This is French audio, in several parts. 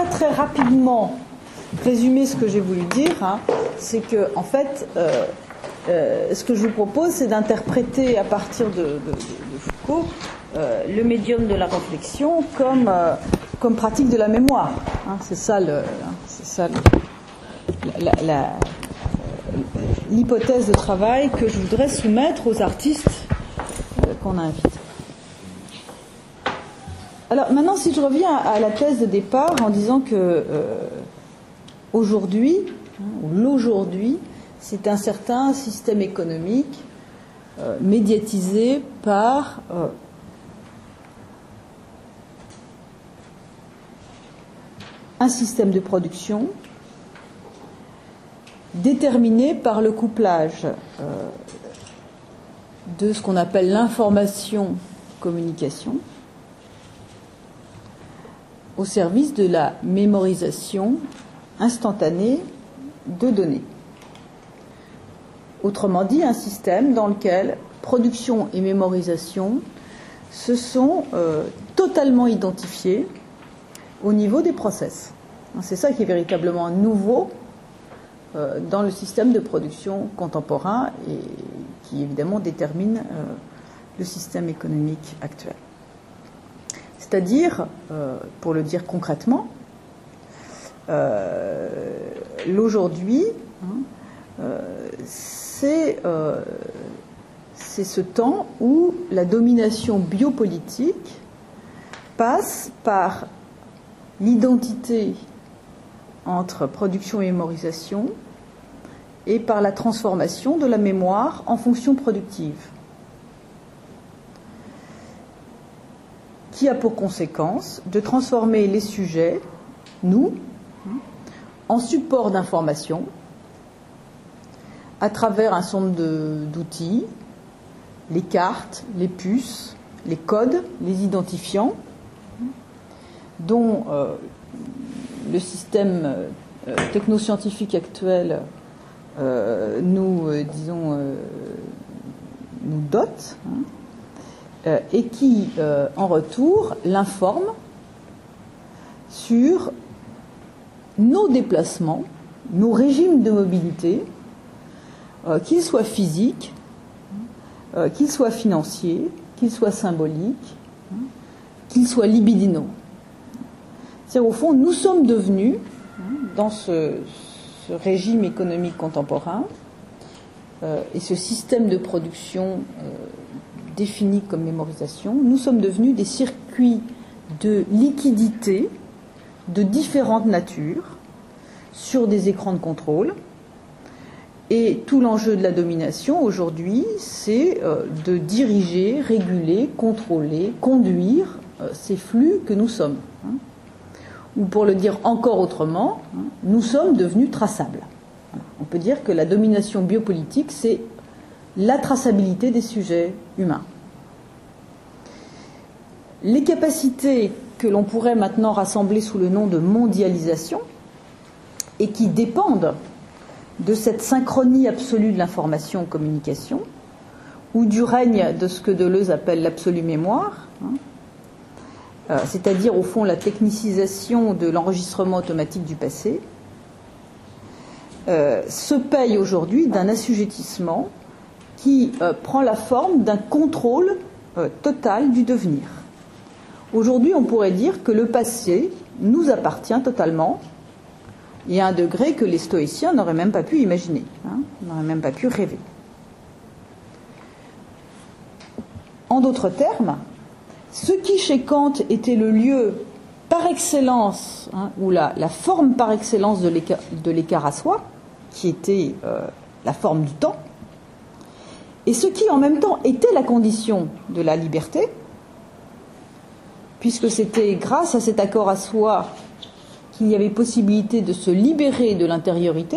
très rapidement résumer ce que j'ai voulu dire, hein, c'est que, en fait, ce que je vous propose, c'est d'interpréter à partir de Foucault le médium de la réflexion comme pratique de la mémoire. Hein, c'est ça l'hypothèse de travail que je voudrais soumettre aux artistes qu'on a invités. Alors maintenant, si je reviens à la thèse de départ en disant que aujourd'hui, ou l'aujourd'hui, c'est un certain système économique médiatisé par un système de production déterminé par le couplage de ce qu'on appelle l'information-communication au service de la mémorisation instantanée de données. Autrement dit, un système dans lequel production et mémorisation se sont totalement identifiés au niveau des process. C'est ça qui est véritablement nouveau dans le système de production contemporain et qui évidemment détermine le système économique actuel. C'est-à-dire, pour le dire concrètement, l'aujourd'hui, c'est ce temps où la domination biopolitique passe par l'identité entre production et mémorisation et par la transformation de la mémoire en fonction productive, qui a pour conséquence de transformer les sujets, nous, en support d'information à travers un certain nombre d'outils, les cartes, les puces, les codes, les identifiants, dont le système technoscientifique actuel nous dote, et qui, en retour, l'informe sur nos déplacements, nos régimes de mobilité, qu'ils soient physiques, qu'ils soient financiers, qu'ils soient symboliques, qu'ils soient libidinaux. C'est-à-dire, au fond, nous sommes devenus, dans ce régime économique contemporain, et ce système de production défini comme mémorisation, nous sommes devenus des circuits de liquidité de différentes natures sur des écrans de contrôle. Et tout l'enjeu de la domination aujourd'hui, c'est de diriger, réguler, contrôler, conduire ces flux que nous sommes. Ou pour le dire encore autrement, nous sommes devenus traçables. On peut dire que la domination biopolitique, c'est la traçabilité des sujets humains. Les capacités que l'on pourrait maintenant rassembler sous le nom de mondialisation et qui dépendent de cette synchronie absolue de l'information-communication ou du règne de ce que Deleuze appelle l'absolue mémoire, c'est-à-dire au fond la technicisation de l'enregistrement automatique du passé, se paye aujourd'hui d'un assujettissement qui prend la forme d'un contrôle total du devenir. Aujourd'hui, on pourrait dire que le passé nous appartient totalement, et à un degré que les stoïciens n'auraient même pas pu imaginer, n'auraient même pas pu rêver. En d'autres termes, ce qui chez Kant était le lieu par excellence, ou la forme par excellence de l'écart à soi, qui était la forme du temps, et ce qui en même temps était la condition de la liberté, puisque c'était grâce à cet accord à soi qu'il y avait possibilité de se libérer de l'intériorité,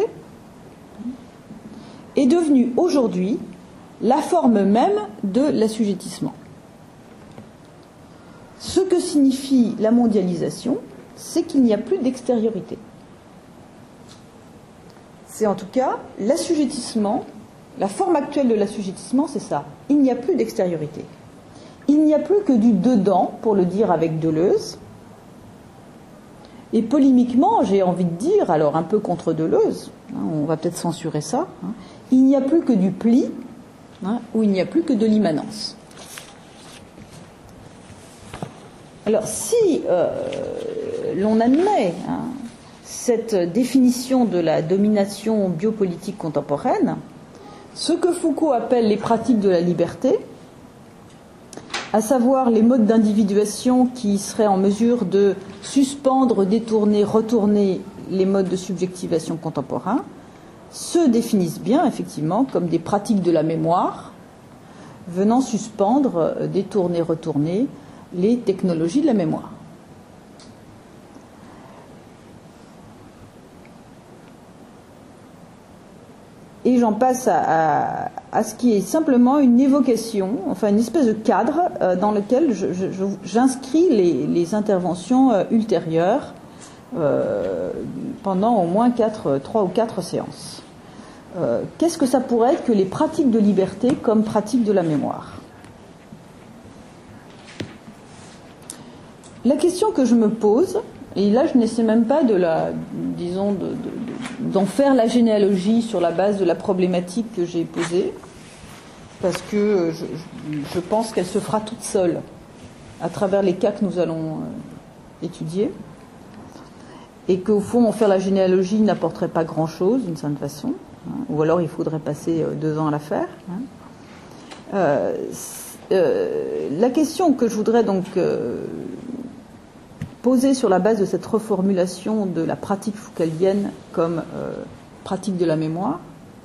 est devenu aujourd'hui la forme même de l'assujettissement. Ce que signifie la mondialisation, c'est qu'il n'y a plus d'extériorité. C'est en tout cas l'assujettissement, la forme actuelle de l'assujettissement, c'est ça. Il n'y a plus d'extériorité. Il n'y a plus que du dedans, pour le dire avec Deleuze, Et polémiquement, j'ai envie de dire, alors un peu contre Deleuze, hein, on va peut-être censurer ça, hein, il n'y a plus que du pli, hein, ou il n'y a plus que de l'immanence. Alors si l'on admet cette définition de la domination biopolitique contemporaine, ce que Foucault appelle les pratiques de la liberté, à savoir les modes d'individuation qui seraient en mesure de suspendre, détourner, retourner les modes de subjectivation contemporains, se définissent bien effectivement comme des pratiques de la mémoire venant suspendre, détourner, retourner les technologies de la mémoire. Et j'en passe à ce qui est simplement une évocation, enfin une espèce de cadre dans lequel j'inscris les interventions ultérieures pendant au moins 3 ou 4 séances. Qu'est-ce que ça pourrait être que les pratiques de liberté comme pratiques de la mémoire ? La question que je me pose, et là je n'essaie même pas d'en faire la généalogie sur la base de la problématique que j'ai posée, parce que je pense qu'elle se fera toute seule à travers les cas que nous allons étudier, et qu'au fond, en faire la généalogie n'apporterait pas grand-chose d'une certaine façon, hein, ou alors il faudrait passer 2 ans à la faire. Hein. La question que je voudrais donc poser sur la base de cette reformulation de la pratique foucaldienne comme pratique de la mémoire,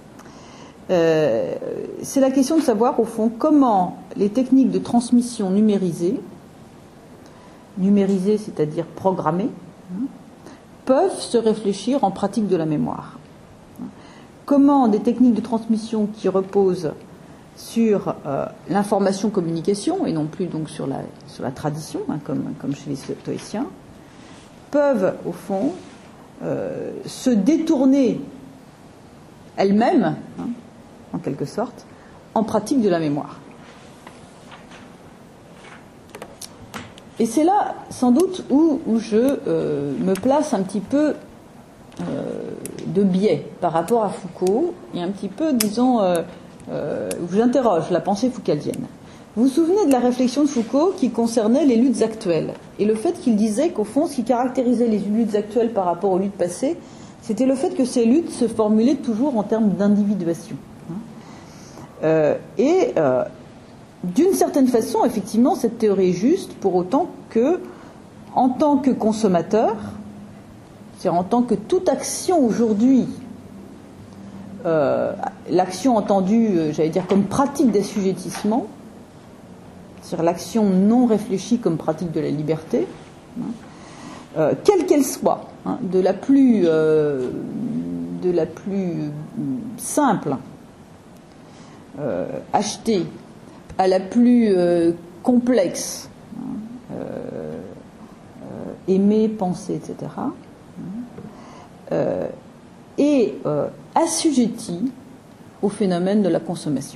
c'est la question de savoir au fond comment les techniques de transmission numérisées c'est-à-dire programmées, hein, peuvent se réfléchir en pratique de la mémoire. Comment des techniques de transmission qui reposent sur l'information-communication et non plus donc sur la tradition, hein, comme chez les stoïciens, peuvent au fond se détourner elles-mêmes, hein, en quelque sorte, en pratique de la mémoire. Et c'est là, sans doute, où je me place un petit peu de biais par rapport à Foucault et un petit peu, disons, où j'interroge la pensée foucaldienne. Vous vous souvenez de la réflexion de Foucault qui concernait les luttes actuelles et le fait qu'il disait qu'au fond, ce qui caractérisait les luttes actuelles par rapport aux luttes passées, c'était le fait que ces luttes se formulaient toujours en termes d'individuation. D'une certaine façon, effectivement, cette théorie est juste pour autant que, en tant que consommateur, c'est-à-dire en tant que toute action aujourd'hui, l'action entendue, j'allais dire, comme pratique d'assujettissement, c'est-à-dire l'action non réfléchie comme pratique de la liberté, hein, quelle qu'elle soit, hein, de la plus simple, achetée, à la plus complexe, hein, aimer, penser, etc., et assujettie au phénomène de la consommation.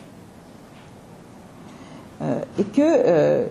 Et que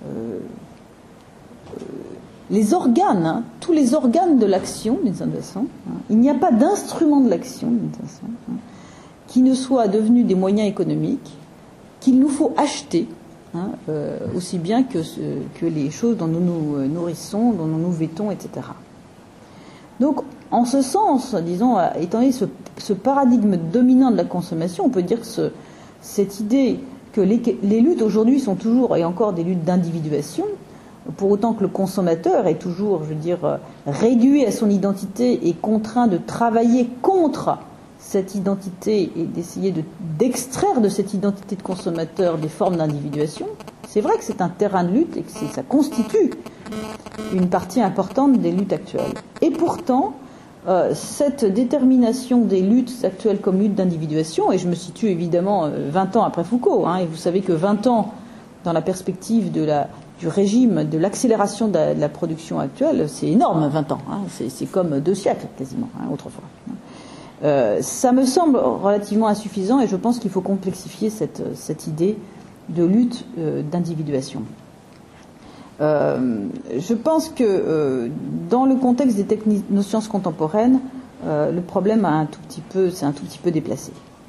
les organes, hein, tous les organes de l'action, d'une certaine façon, hein, il n'y a pas d'instrument de l'action, d'une certaine façon, hein, qui ne soit devenu des moyens économiques qu'il nous faut acheter, hein, aussi bien que les choses dont nous nous nourrissons, dont nous nous vêtons, etc. Donc, en ce sens, disons, étant donné ce paradigme dominant de la consommation, on peut dire que cette idée que les luttes aujourd'hui sont toujours et encore des luttes d'individuation, pour autant que le consommateur est toujours, je veux dire, réduit à son identité et contraint de travailler contre cette identité et d'essayer d'extraire de cette identité de consommateur des formes d'individuation, c'est vrai que c'est un terrain de lutte et que ça constitue une partie importante des luttes actuelles. Et pourtant, cette détermination des luttes actuelles comme luttes d'individuation, et je me situe évidemment 20 ans après Foucault, hein, et vous savez que 20 ans dans la perspective du régime, de l'accélération de la production actuelle, c'est énorme, 20 ans, hein, c'est comme 2 siècles quasiment, hein, autrefois. Ça me semble relativement insuffisant et je pense qu'il faut complexifier cette idée de lutte d'individuation. Je pense que dans le contexte des technosciences contemporaines, le problème c'est un tout petit peu déplacé.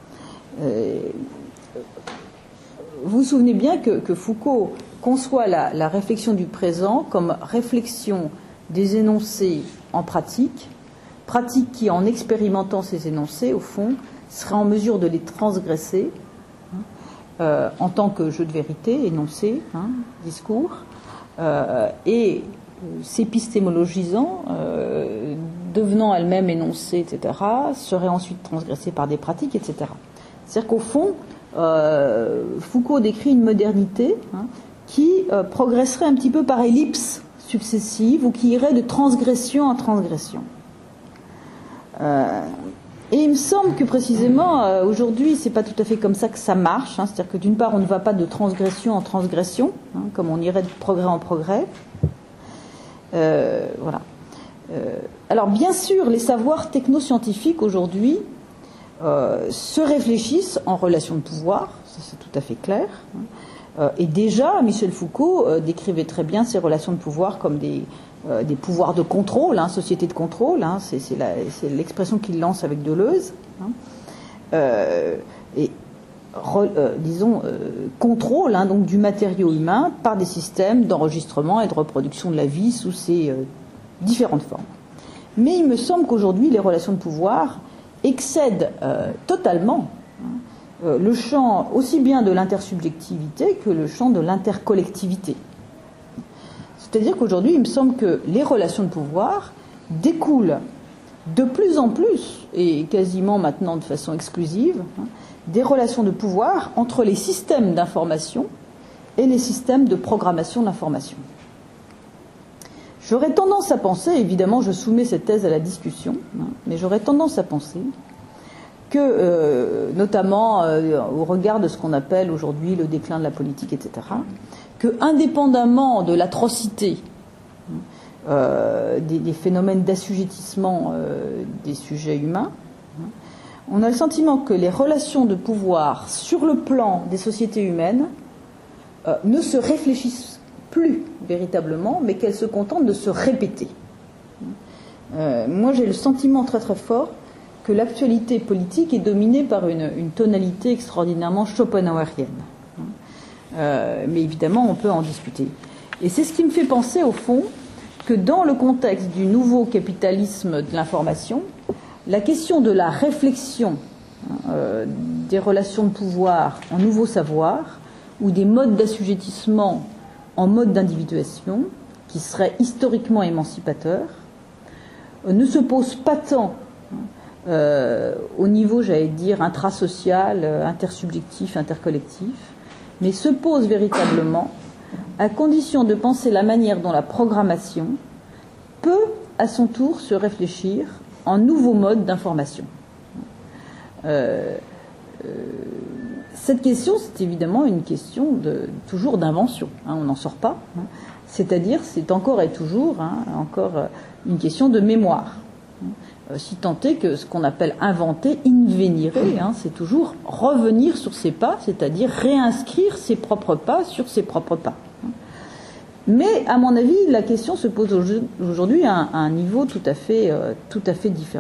Vous vous souvenez bien que Foucault conçoit la réflexion du présent comme réflexion des énoncés en pratique qui, en expérimentant ces énoncés, au fond, serait en mesure de les transgresser en tant que jeu de vérité, énoncé, discours, et s'épistémologisant, devenant elle-même énoncée, etc., serait ensuite transgressée par des pratiques, etc. C'est-à-dire qu'au fond, Foucault décrit une modernité qui progresserait un petit peu par ellipses successives ou qui irait de transgression en transgression. Et il me semble que précisément aujourd'hui c'est pas tout à fait comme ça que ça marche, c'est-à-dire que d'une part on ne va pas de transgression en transgression, comme on irait de progrès en progrès. Voilà. Alors bien sûr les savoirs technoscientifiques aujourd'hui se réfléchissent en relation de pouvoir, ça c'est tout à fait clair. Et déjà Michel Foucault décrivait très bien ces relations de pouvoir comme des pouvoirs de contrôle, société de contrôle, c'est l'expression qu'il lance avec Deleuze, contrôle donc du matériau humain par des systèmes d'enregistrement et de reproduction de la vie sous ses différentes formes. Mais il me semble qu'aujourd'hui les relations de pouvoir excèdent totalement le champ aussi bien de l'intersubjectivité que le champ de l'intercollectivité. C'est-à-dire qu'aujourd'hui, il me semble que les relations de pouvoir découlent de plus en plus, et quasiment maintenant de façon exclusive, des relations de pouvoir entre les systèmes d'information et les systèmes de programmation de l'information. J'aurais tendance à penser, évidemment je soumets cette thèse à la discussion, mais j'aurais tendance à penser que, notamment au regard de ce qu'on appelle aujourd'hui le déclin de la politique, etc., que, indépendamment de l'atrocité des phénomènes d'assujettissement des sujets humains, on a le sentiment que les relations de pouvoir sur le plan des sociétés humaines ne se réfléchissent plus véritablement, mais qu'elles se contentent de se répéter. Moi, j'ai le sentiment très très fort que l'actualité politique est dominée par une tonalité extraordinairement schopenhauerienne. Mais évidemment, on peut en discuter. Et c'est ce qui me fait penser, au fond, que dans le contexte du nouveau capitalisme de l'information, la question de la réflexion des relations de pouvoir en nouveau savoir, ou des modes d'assujettissement en mode d'individuation, qui seraient historiquement émancipateurs, ne se pose pas tant au niveau, j'allais dire, intrasocial, intersubjectif, intercollectif, mais se pose véritablement à condition de penser la manière dont la programmation peut, à son tour, se réfléchir en nouveaux modes d'information. Cette question, c'est évidemment une question toujours d'invention, on n'en sort pas, c'est-à-dire c'est encore et toujours encore une question de mémoire. Si tant est que ce qu'on appelle inventer, invenire, c'est toujours revenir sur ses pas, c'est-à-dire réinscrire ses propres pas sur ses propres pas. Mais, à mon avis, la question se pose aujourd'hui à un niveau tout à fait différent.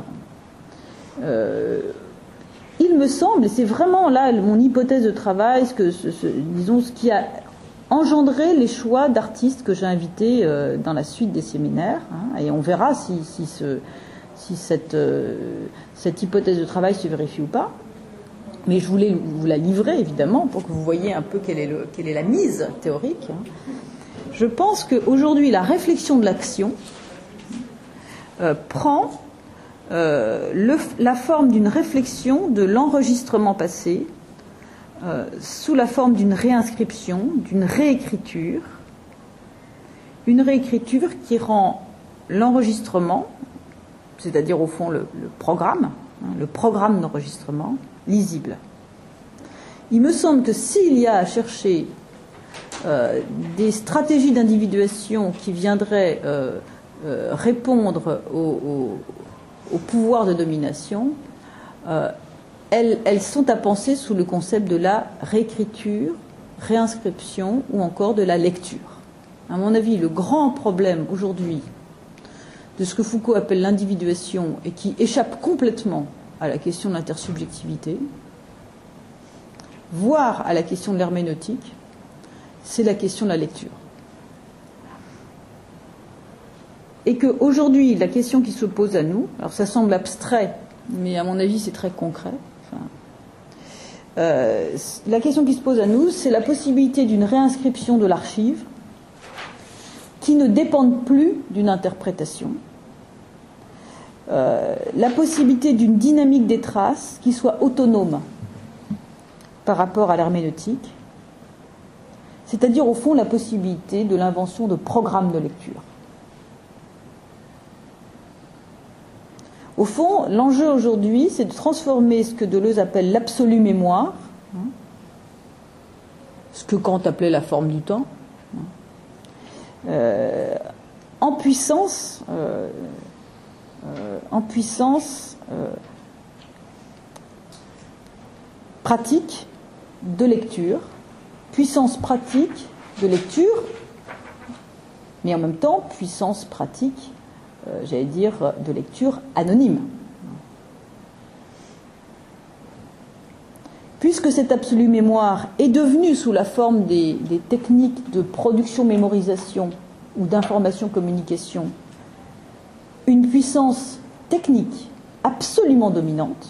Il me semble, et c'est vraiment là mon hypothèse de travail, ce qui a engendré les choix d'artistes que j'ai invités dans la suite des séminaires, et on verra si cette hypothèse de travail se vérifie ou pas. Mais je voulais vous la livrer, évidemment, pour que vous voyez un peu quelle est la mise théorique. Je pense qu'aujourd'hui, la réflexion de l'action prend la forme d'une réflexion de l'enregistrement passé sous la forme d'une réinscription, d'une réécriture. Une réécriture qui rend l'enregistrement, c'est-à-dire au fond le programme d'enregistrement, lisible. Il me semble que s'il y a à chercher des stratégies d'individuation qui viendraient répondre au pouvoir de domination, elles sont à penser sous le concept de la réécriture, réinscription ou encore de la lecture. À mon avis, le grand problème aujourd'hui de ce que Foucault appelle l'individuation et qui échappe complètement à la question de l'intersubjectivité, voire à la question de l'herméneutique, c'est la question de la lecture. Et qu'aujourd'hui, la question qui se pose à nous, alors ça semble abstrait, mais à mon avis c'est très concret, la question qui se pose à nous, c'est la possibilité d'une réinscription de l'archive qui ne dépende plus d'une interprétation, la possibilité d'une dynamique des traces qui soit autonome par rapport à l'herméneutique, c'est-à-dire au fond la possibilité de l'invention de programmes de lecture. Au fond, l'enjeu aujourd'hui, c'est de transformer ce que Deleuze appelle l'absolue mémoire, ce que Kant appelait la forme du temps, en puissance pratique de lecture, puissance pratique de lecture, mais en même temps puissance pratique j'allais dire, de lecture anonyme. Puisque cette absolue mémoire est devenue sous la forme des techniques de production-mémorisation ou d'information-communication une puissance technique absolument dominante,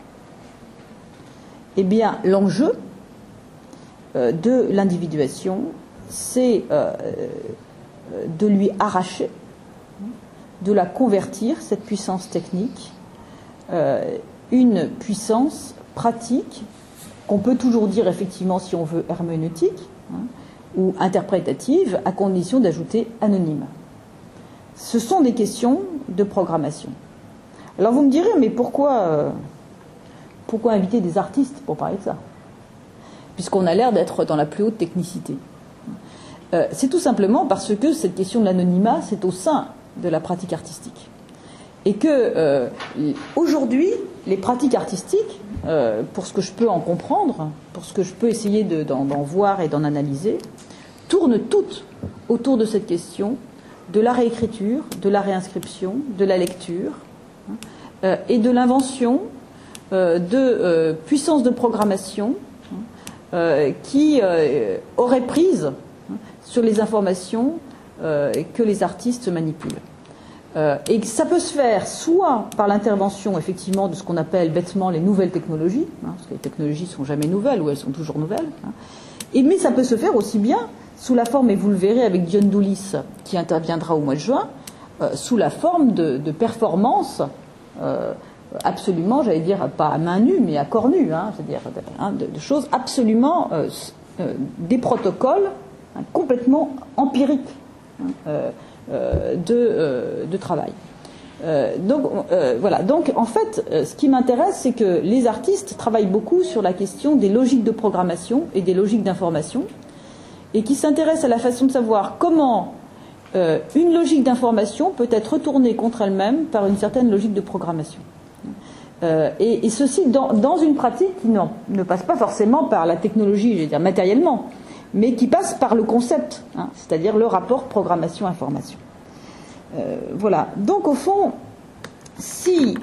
eh bien l'enjeu de l'individuation, c'est de lui arracher, de la convertir, cette puissance technique, une puissance pratique, qu'on peut toujours dire effectivement si on veut herméneutique, ou interprétative, à condition d'ajouter anonyme. Ce sont des questions de programmation. Alors vous me direz, mais pourquoi inviter des artistes pour parler de ça, puisqu'on a l'air d'être dans la plus haute technicité? C'est tout simplement parce que cette question de l'anonymat, c'est au sein de la pratique artistique. Et que aujourd'hui, les pratiques artistiques, pour ce que je peux en comprendre, pour ce que je peux essayer d'en voir et d'en analyser, tournent toutes autour de cette question de la réécriture, de la réinscription, de la lecture, et de l'invention de puissances de programmation qui auraient prise sur les informations que les artistes manipulent. Et ça peut se faire soit par l'intervention effectivement de ce qu'on appelle bêtement les nouvelles technologies, parce que les technologies ne sont jamais nouvelles ou elles sont toujours nouvelles, mais ça peut se faire aussi bien sous la forme, et vous le verrez avec Dion Doulis qui interviendra au mois de juin, sous la forme de performances absolument, j'allais dire, pas à main nue, mais à corps nu, c'est-à-dire de choses absolument, des protocoles complètement empiriques de travail. Voilà. Donc, en fait, ce qui m'intéresse, c'est que les artistes travaillent beaucoup sur la question des logiques de programmation et des logiques d'information, et qui s'intéressent à la façon de savoir comment une logique d'information peut être retournée contre elle-même par une certaine logique de programmation. Et ceci dans une pratique qui ne passe pas forcément par la technologie, je veux dire matériellement, mais qui passe par le concept, c'est-à-dire le rapport programmation-information. Voilà. Donc, au fond, si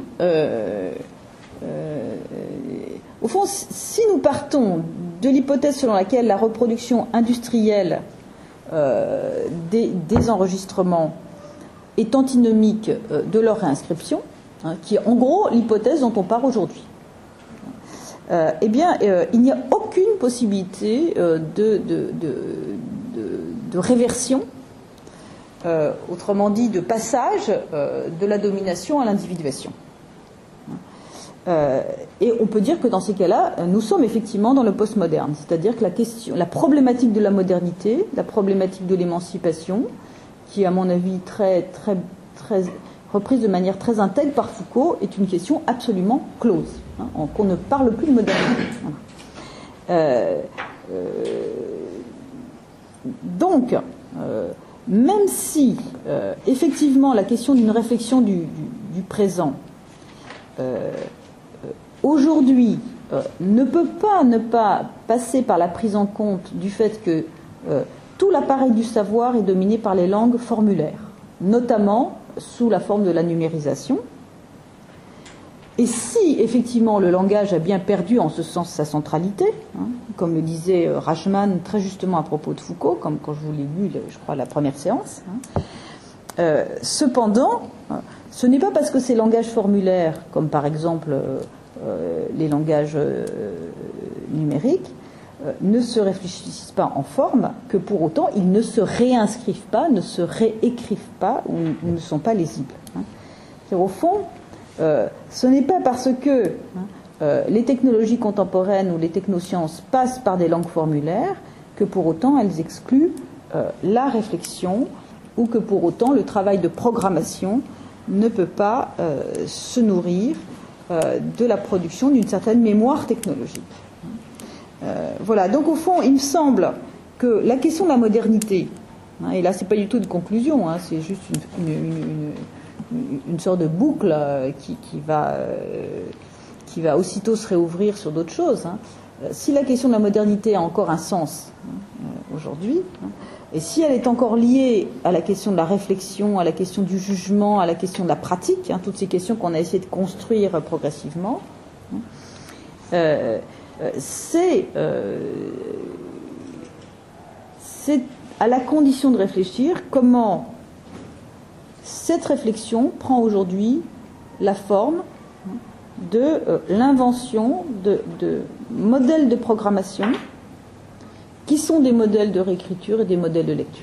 nous partons de l'hypothèse selon laquelle la reproduction industrielle des enregistrements est antinomique de leur réinscription, qui est en gros l'hypothèse dont on part aujourd'hui, eh bien, il n'y a aucune possibilité de réversion, autrement dit de passage de la domination à l'individuation. Et on peut dire que dans ces cas-là, nous sommes effectivement dans le postmoderne, c'est-à-dire que la problématique de la modernité, la problématique de l'émancipation, qui est à mon avis très reprise de manière très intègre par Foucault, est une question absolument close, qu'on ne parle plus de modernité. Donc, même si effectivement la question d'une réflexion du présent aujourd'hui ne peut pas ne pas passer par la prise en compte du fait que tout l'appareil du savoir est dominé par les langues formulaires, notamment sous la forme de la numérisation. Et si, effectivement, le langage a bien perdu en ce sens sa centralité, comme le disait Rachman très justement à propos de Foucault, comme quand je vous l'ai lu, je crois, à la première séance, cependant, ce n'est pas parce que ces langages formulaires, comme par exemple les langages numériques, ne se réfléchissent pas en forme, que pour autant ils ne se réinscrivent pas, ne se réécrivent pas ou ne sont pas lisibles. Au fond, ce n'est pas parce que les technologies contemporaines ou les technosciences passent par des langues formulaires que pour autant elles excluent la réflexion ou que pour autant le travail de programmation ne peut pas se nourrir de la production d'une certaine mémoire technologique. Voilà, donc au fond, il me semble que la question de la modernité, et là c'est pas du tout une conclusion, c'est juste une sorte de boucle qui va aussitôt se réouvrir sur d'autres choses. Si la question de la modernité a encore un sens aujourd'hui, et si elle est encore liée à la question de la réflexion, à la question du jugement, à la question de la pratique, toutes ces questions qu'on a essayé de construire progressivement, c'est à la condition de réfléchir comment cette réflexion prend aujourd'hui la forme de l'invention de modèles de programmation qui sont des modèles de réécriture et des modèles de lecture.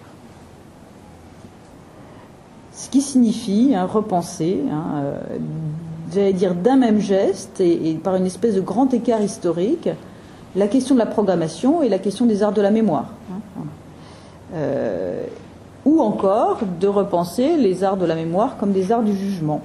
Ce qui signifie repenser, j'allais dire d'un même geste et par une espèce de grand écart historique, la question de la programmation et la question des arts de la mémoire. Ou encore de repenser les arts de la mémoire comme des arts du jugement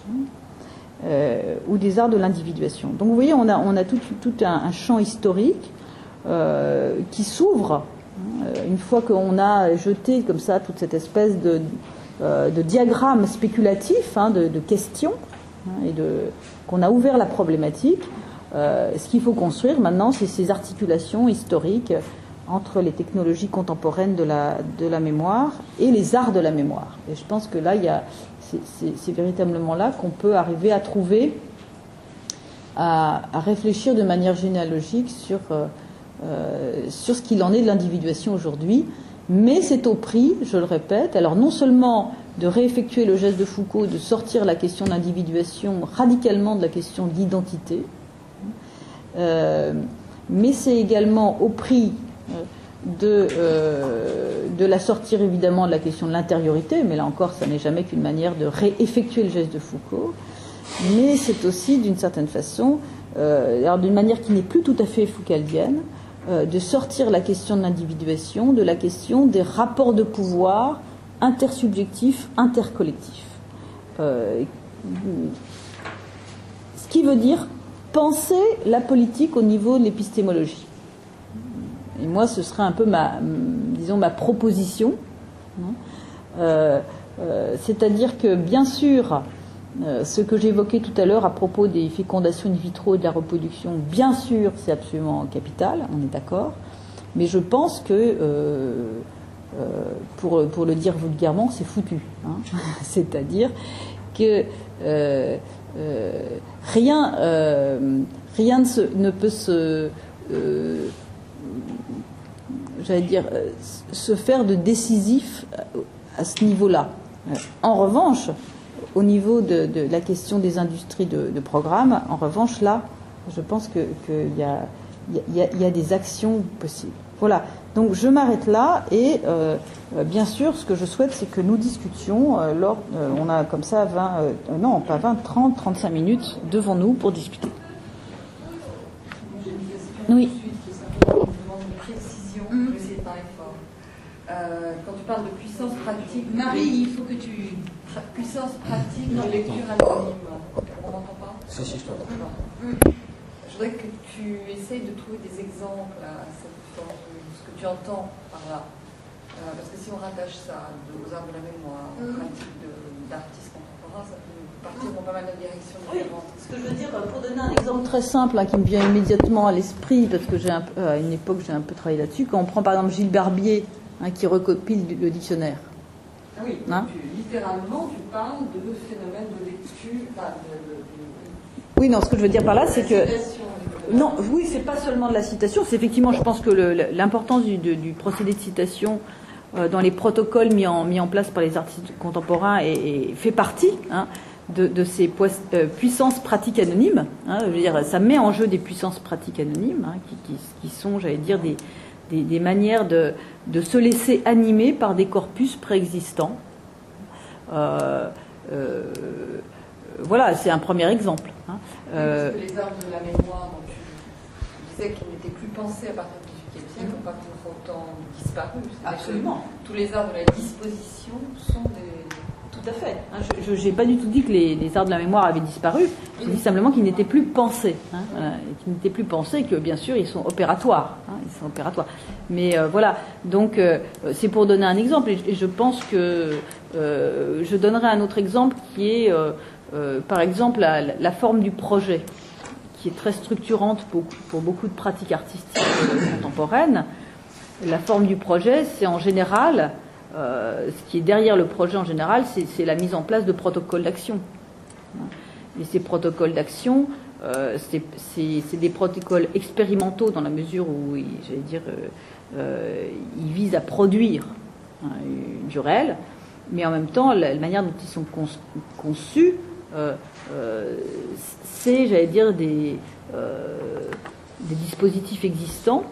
ou des arts de l'individuation. Donc vous voyez, on a tout un champ historique qui s'ouvre une fois qu'on a jeté comme ça toute cette espèce de diagramme spéculatif, de questions, et qu'on a ouvert la problématique. Ce qu'il faut construire maintenant, c'est ces articulations historiques entre les technologies contemporaines de la mémoire et les arts de la mémoire. Et je pense que là, c'est véritablement là qu'on peut arriver à trouver, à réfléchir de manière généalogique sur ce qu'il en est de l'individuation aujourd'hui. Mais c'est au prix, je le répète, alors non seulement de réeffectuer le geste de Foucault, de sortir la question d'individuation radicalement de la question d'identité, mais c'est également au prix de la sortir évidemment de la question de l'intériorité, mais là encore ça n'est jamais qu'une manière de réeffectuer le geste de Foucault, mais c'est aussi d'une certaine façon, alors d'une manière qui n'est plus tout à fait foucaldienne, de sortir la question de l'individuation de la question des rapports de pouvoir intersubjectifs, intercollectifs. Ce qui veut dire penser la politique au niveau de l'épistémologie. Et moi, ce serait un peu ma proposition. C'est-à-dire que, bien sûr, ce que j'évoquais tout à l'heure à propos des fécondations in vitro et de la reproduction, bien sûr, c'est absolument capital, on est d'accord. Mais je pense que, pour le dire vulgairement, c'est foutu. C'est-à-dire que rien ne peut se faire de décisif à ce niveau-là. En revanche, au niveau de la question des industries de programme, en revanche, là, je pense qu'il y a des actions possibles. Voilà. Donc je m'arrête là et bien sûr, ce que je souhaite, c'est que nous discutions. On a comme ça 30, 35 minutes devant nous pour discuter. Oui. Quand tu parles de puissance pratique, Marie, il faut que tu... Puissance pratique de lecture anonyme. On n'entend pas ? Si, je t'entends. Je voudrais que tu essayes de trouver des exemples à ce que tu entends par là. Parce que si on rattache ça aux arts de la mémoire, aux pratiques d'artistes contemporains, ça peut partir dans pas mal de directions différentes. Ce que je veux dire, pour donner un exemple très simple qui me vient immédiatement à l'esprit, parce que à une époque j'ai un peu travaillé là-dessus, quand on prend par exemple Gilles Barbier, qui recopile le dictionnaire. Ah oui, littéralement, tu parles de phénomène de lecture, Oui, non, ce que je veux dire par là, c'est que... Non, oui, c'est pas seulement de la citation, c'est effectivement, je pense que l'importance du procédé de citation dans les protocoles mis en place par les artistes contemporains fait partie de ces puissances pratiques anonymes. Je veux dire, ça met en jeu des puissances pratiques anonymes, qui sont, j'allais dire, des manières de se laisser animer par des corpus préexistants. Voilà, c'est un premier exemple. Parce que les arbres de la mémoire, dont tu disais qu'ils n'étaient plus pensés à partir du XVIIIe siècle, n'ont pas pour autant disparu. Absolument. Tous les arbres de la disposition sont des... Tout à fait. Je n'ai pas du tout dit que les arts de la mémoire avaient disparu. Je dis simplement qu'ils n'étaient plus pensés. Et qu'ils n'étaient plus pensés et que, bien sûr, ils sont opératoires. Ils sont opératoires. Mais voilà. Donc, c'est pour donner un exemple. Et je pense que je donnerai un autre exemple qui est, par exemple, la forme du projet, qui est très structurante pour beaucoup de pratiques artistiques contemporaines. La forme du projet, c'est en général... ce qui est derrière le projet en général, c'est la mise en place de protocoles d'action. Et ces protocoles d'action, c'est des protocoles expérimentaux dans la mesure où, j'allais dire, ils visent à produire du réel, mais en même temps, la manière dont ils sont conçus, c'est, j'allais dire, des dispositifs existants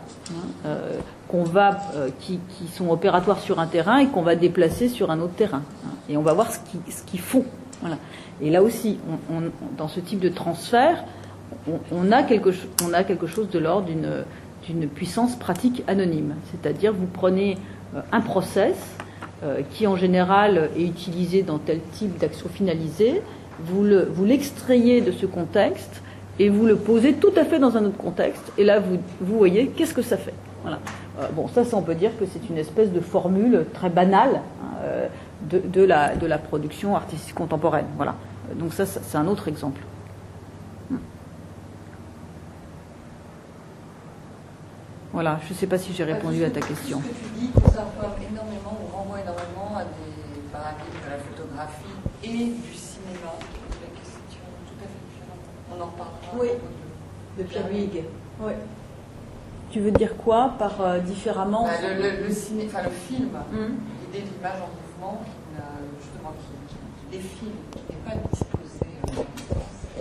qui sont opératoires sur un terrain et qu'on va déplacer sur un autre terrain. Et on va voir ce qu'ils font. Voilà. Et là aussi, dans ce type de transfert, on a quelque chose de l'ordre d'une puissance pratique anonyme. C'est-à-dire, vous prenez un process qui, en général, est utilisé dans tel type d'action finalisée, vous l'extrayez de ce contexte et vous le posez tout à fait dans un autre contexte. Et là, vous voyez, qu'est-ce que ça fait. Voilà. Bon, ça, on peut dire que c'est une espèce de formule très banale de la production artistique contemporaine. Voilà. Donc ça, c'est un autre exemple. Voilà, je ne sais pas si j'ai répondu à ta question. Ce que tu dis conserve énormément, ou renvoie énormément à des paradigmes de la photographie et du cinéma. C'est une question tout à fait différente. On en reparlera. Oui, de Pierre Huyghe. Oui. Tu veux dire quoi par différemment le film, l'idée de l'image en mouvement, justement, qui défile, qui n'est pas disposée en distance.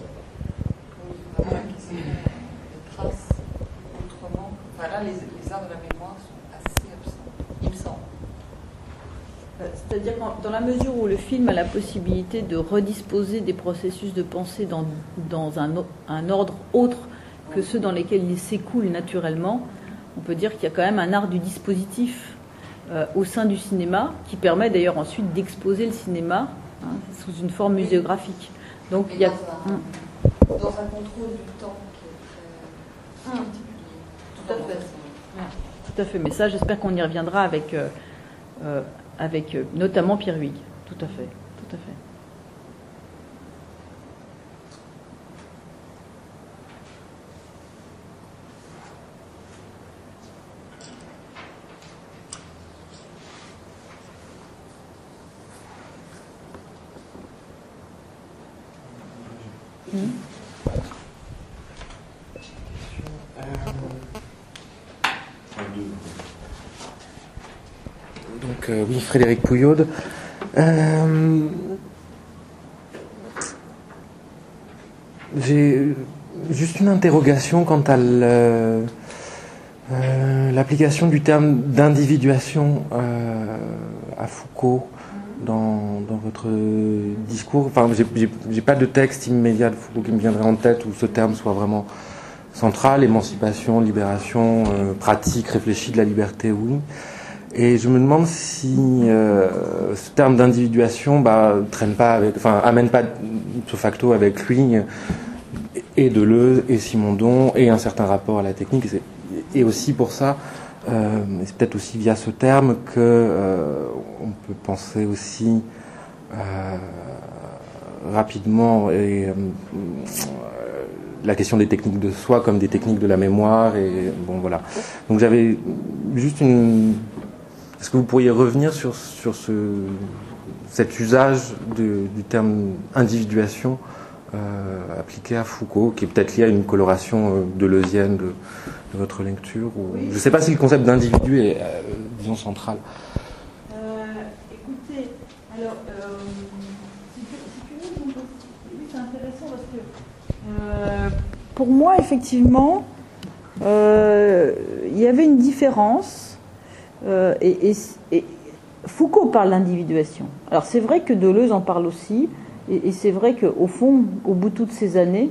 Des traces autrement. Enfin, là, les arts de la mémoire sont assez absents, il me semble. C'est-à-dire dans la mesure où le film a la possibilité de redisposer des processus de pensée dans un ordre autre que ceux dans lesquels il s'écoule naturellement, on peut dire qu'il y a quand même un art du dispositif au sein du cinéma qui permet d'ailleurs ensuite d'exposer le cinéma sous une forme muséographique. Donc il y a dans un contrôle du temps qui est très particulier. Tout à fait. Tout à fait. Mais ça, j'espère qu'on y reviendra avec notamment Pierre Huyghe. Tout à fait. Tout à fait. Donc oui, Frédéric Pouillaude. J'ai juste une interrogation quant à l'application du terme d'individuation à Foucault dans votre discours. Enfin, j'ai pas de texte immédiat de Foucault qui me viendrait en tête où ce terme soit vraiment central. Émancipation, libération, pratique, réfléchie de la liberté, oui. Et je me demande si ce terme d'individuation amène pas de facto avec lui et Deleuze et Simondon et un certain rapport à la technique. Et aussi pour ça, c'est peut-être aussi via ce terme que on peut penser aussi rapidement la question des techniques de soi comme des techniques de la mémoire. Et bon, voilà. Donc j'avais juste une Est-ce que vous pourriez revenir sur cet usage du terme individuation appliqué à Foucault, qui est peut-être lié à une coloration deleuzienne de votre lecture Oui. Je ne sais pas si le concept d'individu est, disons, central. Écoutez, alors, si tu veux, oui, c'est intéressant parce que pour moi, effectivement, il y avait une différence et Foucault parle d'individuation. Alors c'est vrai que Deleuze en parle aussi et c'est vrai qu'au fond, au bout de toutes ces années,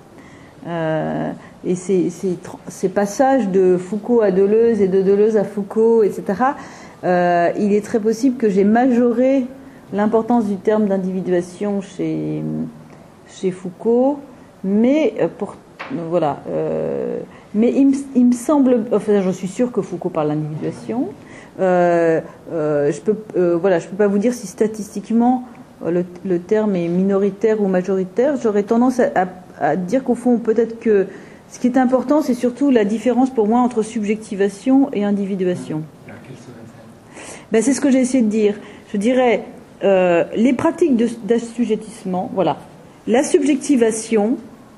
et ces passages de Foucault à Deleuze et de Deleuze à Foucault, etc., il est très possible que j'ai majoré l'importance du terme d'individuation chez Foucault, mais voilà. Mais il me semble, enfin, je suis sûre que Foucault parle d'individuation. Je peux pas vous dire si statistiquement le terme est minoritaire ou majoritaire. J'aurais tendance à dire qu'au fond, peut-être que ce qui est important, c'est surtout la différence pour moi entre subjectivation et individuation. Ben, c'est ce que j'ai essayé de dire. Je dirais les pratiques d'assujettissement, voilà. La subjectivation,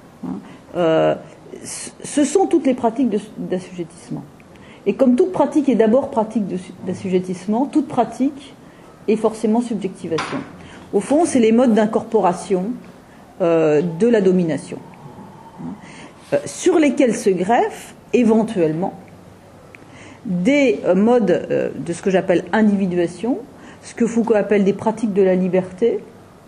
ce sont toutes les pratiques d'assujettissement. Et comme toute pratique est d'abord pratique d'assujettissement, toute pratique est forcément subjectivation. Au fond, c'est les modes d'incorporation de la domination, sur lesquels se greffent éventuellement des modes de ce que j'appelle individuation, ce que Foucault appelle des pratiques de la liberté,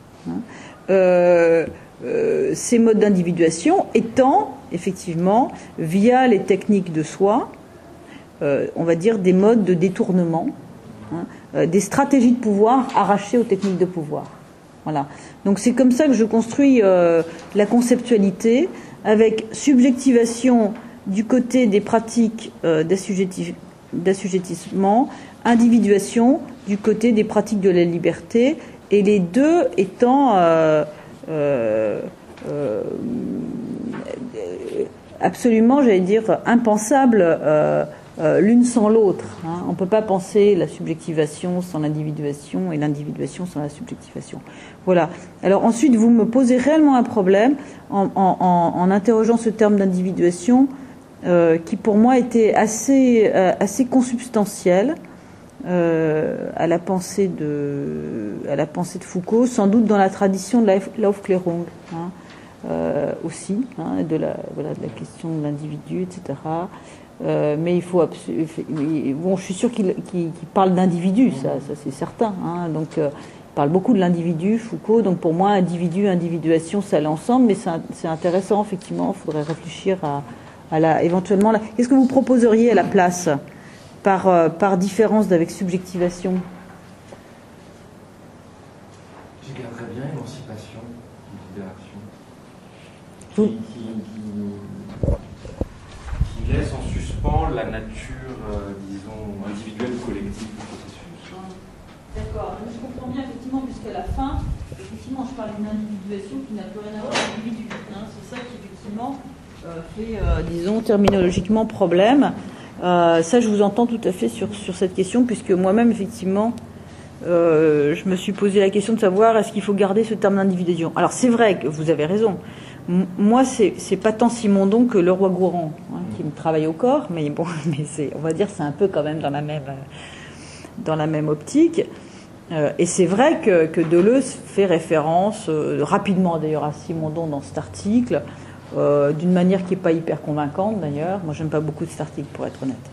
ces modes d'individuation étant effectivement, via les techniques de soi, on va dire des modes de détournement, des stratégies de pouvoir arrachées aux techniques de pouvoir. Voilà. Donc c'est comme ça que je construis la conceptualité, avec subjectivation du côté des pratiques d'assujettissement, individuation du côté des pratiques de la liberté, et les deux étant absolument, j'allais dire, impensable l'une sans l'autre. On ne peut pas penser la subjectivation sans l'individuation et l'individuation sans la subjectivation. Voilà. Alors ensuite, vous me posez réellement un problème en interrogeant ce terme d'individuation qui pour moi était assez consubstantiel à la pensée de Foucault, sans doute dans la tradition de l'Aufklärung. Aussi, de la question de l'individu, etc. Mais il faut bon, je suis sûre qu'il parle d'individu, ça c'est certain. Donc, il parle beaucoup de l'individu, Foucault. Donc, pour moi, individu, individuation, ça l'ensemble. Mais c'est intéressant, effectivement. Il faudrait réfléchir à éventuellement. Qu'est-ce que vous proposeriez à la place par différence avec subjectivation? Je garderais bien émancipation, libération. Qui laisse en suspens la nature, disons, individuelle ou collective du processus. D'accord, je comprends bien, effectivement, puisqu'à la fin, effectivement, je parle d'une individuation qui n'a plus rien à voir avec l'individu. C'est ça qui, effectivement, fait, disons, terminologiquement problème. Ça, je vous entends tout à fait sur cette question, puisque moi-même, effectivement, je me suis posé la question de savoir est-ce qu'il faut garder ce terme d'individuation. Alors, c'est vrai que vous avez raison. Moi, c'est pas tant Simondon que Leroi-Gourhan qui me travaille au corps, mais bon, on va dire c'est un peu quand même dans la même optique. Et c'est vrai que Deleuze fait référence rapidement d'ailleurs à Simondon dans cet article, d'une manière qui n'est pas hyper convaincante d'ailleurs. Moi, j'aime pas beaucoup cet article pour être honnête.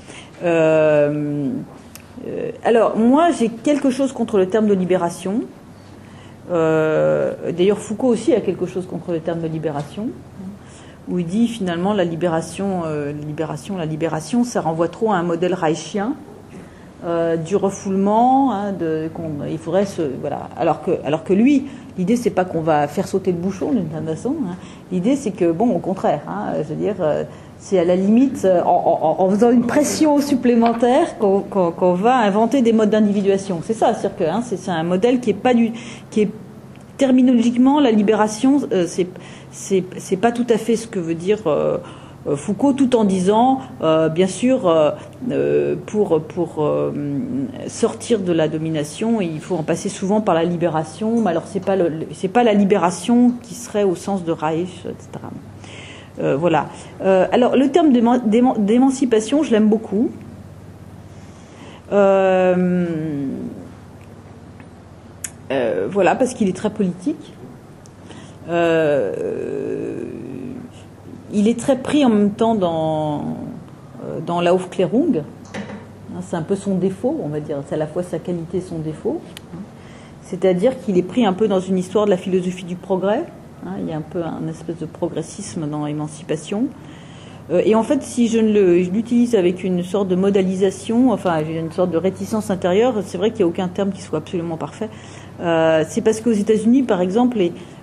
Alors, moi, j'ai quelque chose contre le terme de libération. D'ailleurs, Foucault aussi a quelque chose contre le terme de libération, où il dit finalement la libération, ça renvoie trop à un modèle reichien du refoulement. Il faudrait voilà. Alors que lui, l'idée c'est pas qu'on va faire sauter le bouchon d'une certaine façon. L'idée c'est que bon, au contraire, je veux dire. C'est à la limite, en faisant une pression supplémentaire, qu'on va inventer des modes d'individuation. C'est ça, c'est-à-dire que c'est un modèle qui est terminologiquement la libération, c'est pas tout à fait ce que veut dire Foucault, tout en disant, bien sûr, pour sortir de la domination, il faut en passer souvent par la libération. Mais alors, c'est pas la libération qui serait au sens de Reich, etc. Voilà. Alors, le terme d'émancipation, je l'aime beaucoup. Voilà, parce qu'il est très politique. Il est très pris en même temps dans l'Aufklärung. C'est un peu son défaut, on va dire. C'est à la fois sa qualité et son défaut. C'est-à-dire qu'il est pris un peu dans une histoire de la philosophie du progrès. Il y a un peu un espèce de progressisme dans l'émancipation. Et en fait, si je l'utilise avec une sorte de modalisation, enfin une sorte de réticence intérieure, c'est vrai qu'il n'y a aucun terme qui soit absolument parfait. C'est parce qu'aux États-Unis, par exemple,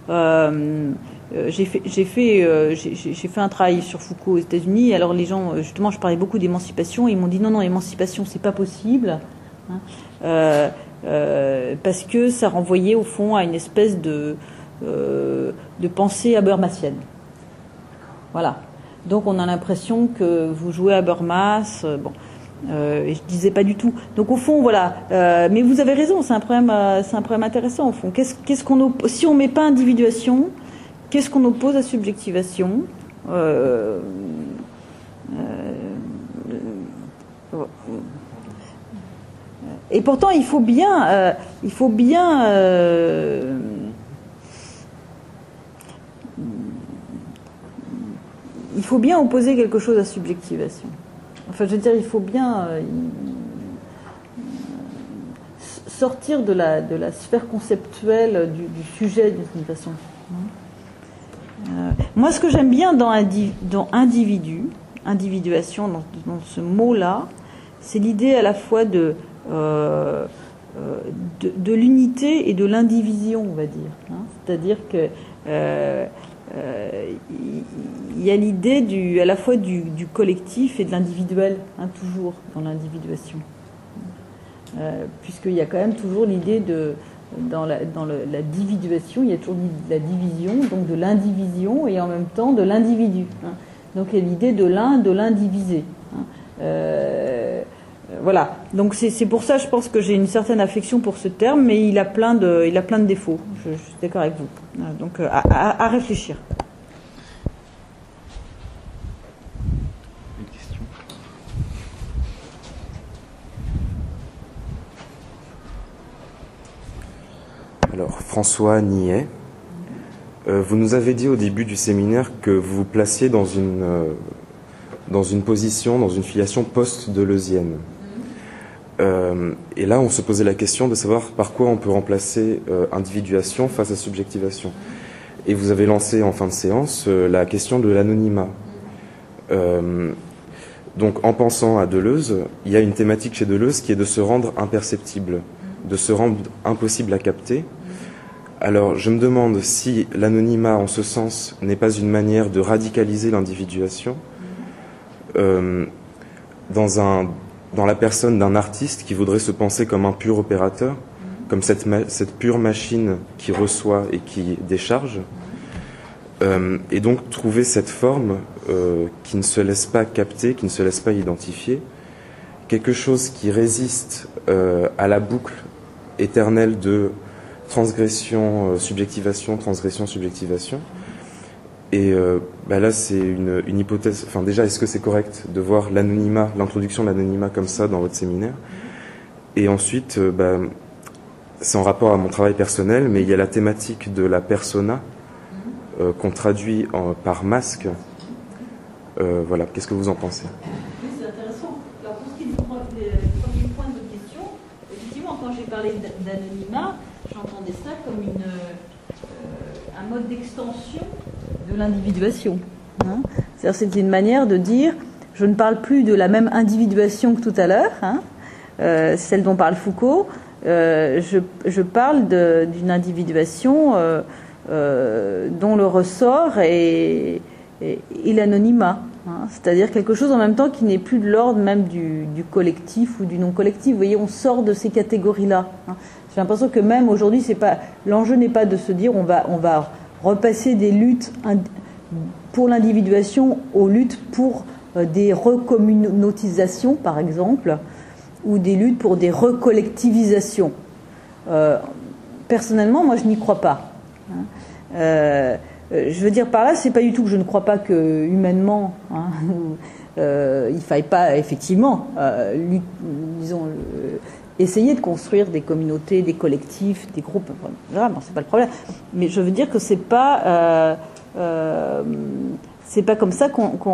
j'ai fait un travail sur Foucault aux États-Unis. Alors les gens, justement, je parlais beaucoup d'émancipation. Ils m'ont dit non, émancipation, c'est pas possible, parce que ça renvoyait au fond à une espèce de pensée habermasienne. Voilà. Donc on a l'impression que vous jouez à Habermas. Et je disais pas du tout. Donc au fond, voilà. Mais vous avez raison, c'est un problème intéressant au fond. Si on met pas individuation, qu'est-ce qu'on oppose à subjectivation? Et pourtant, il faut bien opposer quelque chose à subjectivation. Enfin, je veux dire, il faut bien sortir de la sphère conceptuelle du sujet d'une certaine façon. Moi, ce que j'aime bien dans individuation, dans ce mot-là, c'est l'idée à la fois de l'unité et de l'indivision, on va dire. C'est-à-dire que il y a l'idée à la fois du collectif et de l'individuel, toujours dans l'individuation, puisqu'il y a quand même toujours l'idée dans la dividuation, il y a toujours la division, donc de l'indivision et en même temps de l'individu. Donc il y a l'idée de l'indivisé. Voilà. Donc c'est pour ça, je pense que j'ai une certaine affection pour ce terme, mais il a plein de défauts. Je suis d'accord avec vous. Donc à réfléchir. Une question. Alors François Niet, vous nous avez dit au début du séminaire que vous vous placiez dans une position, dans une filiation post-deleuzienne. Et là, on se posait la question de savoir par quoi on peut remplacer individuation face à subjectivation. Et vous avez lancé en fin de séance la question de l'anonymat. Donc, en pensant à Deleuze, il y a une thématique chez Deleuze qui est de se rendre imperceptible, de se rendre impossible à capter. Alors, je me demande si l'anonymat, en ce sens, n'est pas une manière de radicaliser l'individuation dans la personne d'un artiste qui voudrait se penser comme un pur opérateur, comme cette pure machine qui reçoit et qui décharge, et donc trouver cette forme qui ne se laisse pas capter, qui ne se laisse pas identifier, quelque chose qui résiste à la boucle éternelle de transgression, subjectivation, transgression, subjectivation. Et là, c'est une hypothèse. Enfin, déjà, est-ce que c'est correct de voir l'anonymat, l'introduction de l'anonymat comme ça dans votre séminaire? Et ensuite, c'est en rapport à mon travail personnel, mais il y a la thématique de la persona qu'on traduit par masque. Voilà, qu'est-ce que vous en pensez? Oui, c'est intéressant. Alors, pour ce qui est du premier point de votre question, effectivement, quand j'ai parlé d'anonymat, j'entendais ça comme un mode d'extension de l'individuation. C'est-à-dire, c'est une manière de dire, je ne parle plus de la même individuation que tout à l'heure, celle dont parle Foucault, je parle d'une individuation dont le ressort est l'anonymat. C'est-à-dire quelque chose en même temps qui n'est plus de l'ordre même du collectif ou du non-collectif. Vous voyez, on sort de ces catégories-là. J'ai l'impression que même aujourd'hui, l'enjeu n'est pas de se dire on va repasser des luttes pour l'individuation aux luttes pour des recommunautisations, par exemple, ou des luttes pour des recollectivisations. Personnellement, moi, je n'y crois pas. Je veux dire par là, c'est pas du tout que je ne crois pas que humainement, il faille pas effectivement, essayer de construire des communautés, des collectifs, des groupes. Vraiment, c'est pas le problème. Mais je veux dire que c'est pas comme ça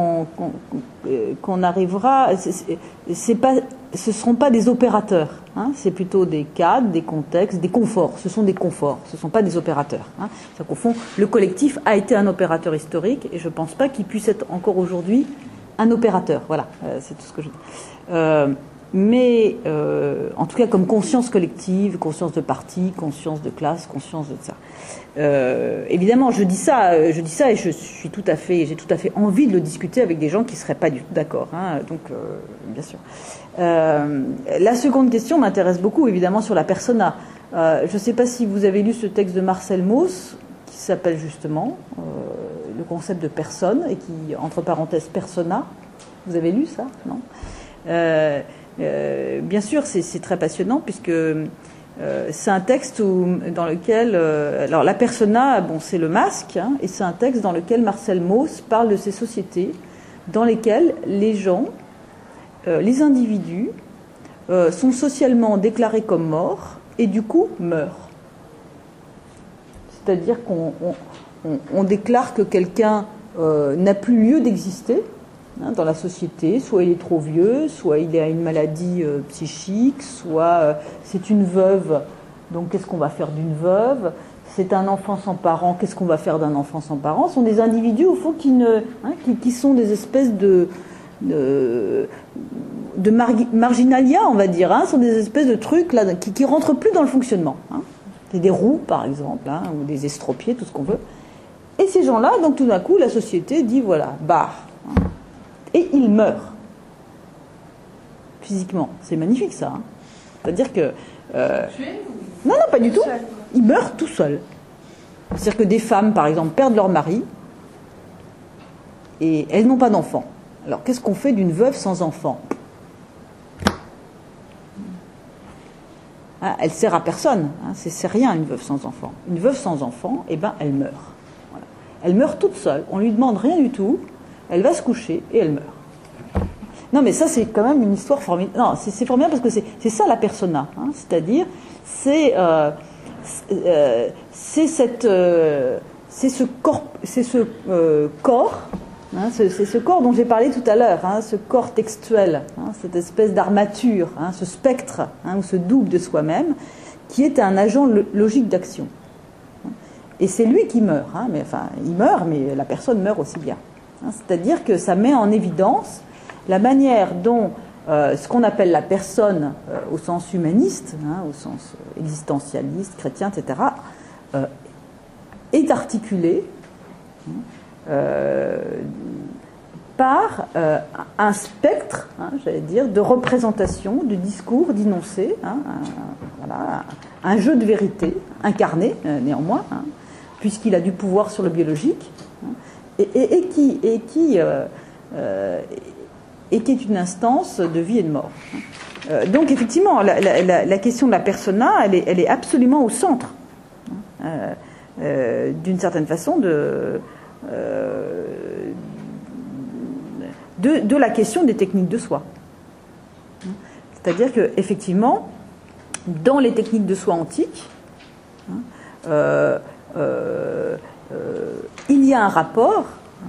qu'on arrivera. Ce seront pas des opérateurs. C'est plutôt des cadres, des contextes, des conforts. Ce sont des conforts. Ce sont pas des opérateurs. C'est-à-dire qu'au fond, le collectif a été un opérateur historique, et je pense pas qu'il puisse être encore aujourd'hui un opérateur. Voilà, c'est tout ce que je dis. Mais en tout cas, comme conscience collective, conscience de parti, conscience de classe, conscience de ça. Évidemment, je dis ça, et j'ai tout à fait envie de le discuter avec des gens qui seraient pas du tout d'accord. Donc, bien sûr. La seconde question m'intéresse beaucoup, évidemment, sur la persona. Je ne sais pas si vous avez lu ce texte de Marcel Mauss, qui s'appelle justement le concept de personne, et qui, entre parenthèses, persona. Vous avez lu ça? Non? Bien sûr, c'est très passionnant, puisque c'est un texte dans lequel... alors, la persona, bon, c'est le masque, et c'est un texte dans lequel Marcel Mauss parle de ces sociétés dans lesquelles les gens, les individus, sont socialement déclarés comme morts, et du coup, meurent. C'est-à-dire qu'on déclare que quelqu'un n'a plus lieu d'exister dans la société, soit il est trop vieux, soit il a une maladie psychique, soit c'est une veuve, donc qu'est-ce qu'on va faire d'une veuve? C'est un enfant sans parents, qu'est-ce qu'on va faire d'un enfant sans parents? Ce sont des individus, au fond, qui sont des espèces de marginalia, on va dire, sont des espèces de trucs là, qui rentrent plus dans le fonctionnement. C'est des roues, par exemple, ou des estropiés, tout ce qu'on veut. Et ces gens-là, donc tout d'un coup, la société dit, voilà, et ils meurent. Physiquement. C'est magnifique, ça. C'est-à-dire que... Non, pas du tout. Ils meurent tout seuls. C'est-à-dire que des femmes, par exemple, perdent leur mari, et elles n'ont pas d'enfants. Alors, qu'est-ce qu'on fait d'une veuve sans enfant? Elle sert à personne. C'est rien, une veuve sans enfant. Une veuve sans enfant, elle meurt. Voilà. Elle meurt toute seule. On lui demande rien du tout. Elle va se coucher et elle meurt. Non, mais ça, c'est quand même une histoire formidable. Non, c'est formidable parce que c'est ça la persona. C'est-à-dire, c'est ce corps, c'est ce corps dont j'ai parlé tout à l'heure, ce corps textuel, cette espèce d'armature, ce spectre, ou ce double de soi-même, qui est un agent logique d'action. Et c'est lui qui meurt, mais enfin, il meurt, mais la personne meurt aussi bien. C'est-à-dire que ça met en évidence la manière dont ce qu'on appelle la personne au sens humaniste, au sens existentialiste, chrétien, etc., est articulée par un spectre, j'allais dire, de représentation, de discours, d'énoncés, un jeu de vérité incarné néanmoins, puisqu'il a du pouvoir sur le biologique, et qui est une instance de vie et de mort. Donc effectivement, la question de la persona, elle est absolument au centre, d'une certaine façon, de la question des techniques de soi. C'est-à-dire que effectivement, dans les techniques de soi antiques, il y a un rapport,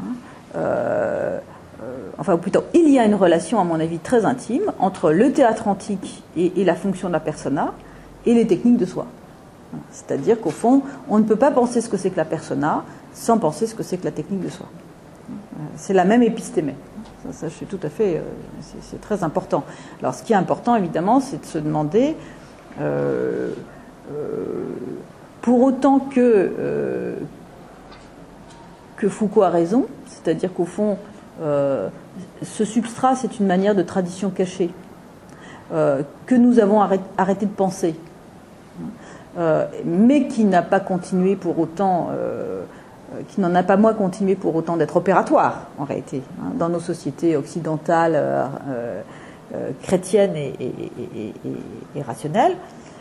enfin plutôt il y a une relation à mon avis très intime entre le théâtre antique et la fonction de la persona et les techniques de soi. C'est-à-dire qu'au fond, on ne peut pas penser ce que c'est que la persona sans penser ce que c'est que la technique de soi. C'est la même épistémée. Ça, je suis tout à fait... c'est très important. Alors, ce qui est important, évidemment, c'est de se demander, pour autant que Foucault a raison, c'est-à-dire qu'au fond, ce substrat, c'est une manière de tradition cachée, que nous avons arrêté de penser, mais qui n'a pas continué pour autant qui n'en a pas moins continué pour autant d'être opératoire, en réalité, hein, dans nos sociétés occidentales, chrétiennes et rationnelles.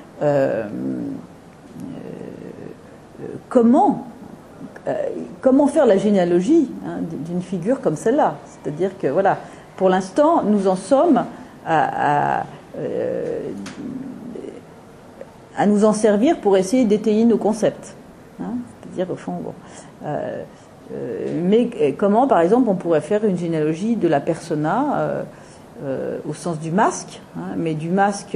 Comment faire la généalogie, hein, d'une figure comme celle-là? C'est-à-dire que, voilà, pour l'instant, nous en sommes à nous en servir pour essayer d'étayer nos concepts. Hein, c'est-à-dire, au fond, bon. Mais comment, par exemple, on pourrait faire une généalogie de la persona au sens du masque, hein, mais du masque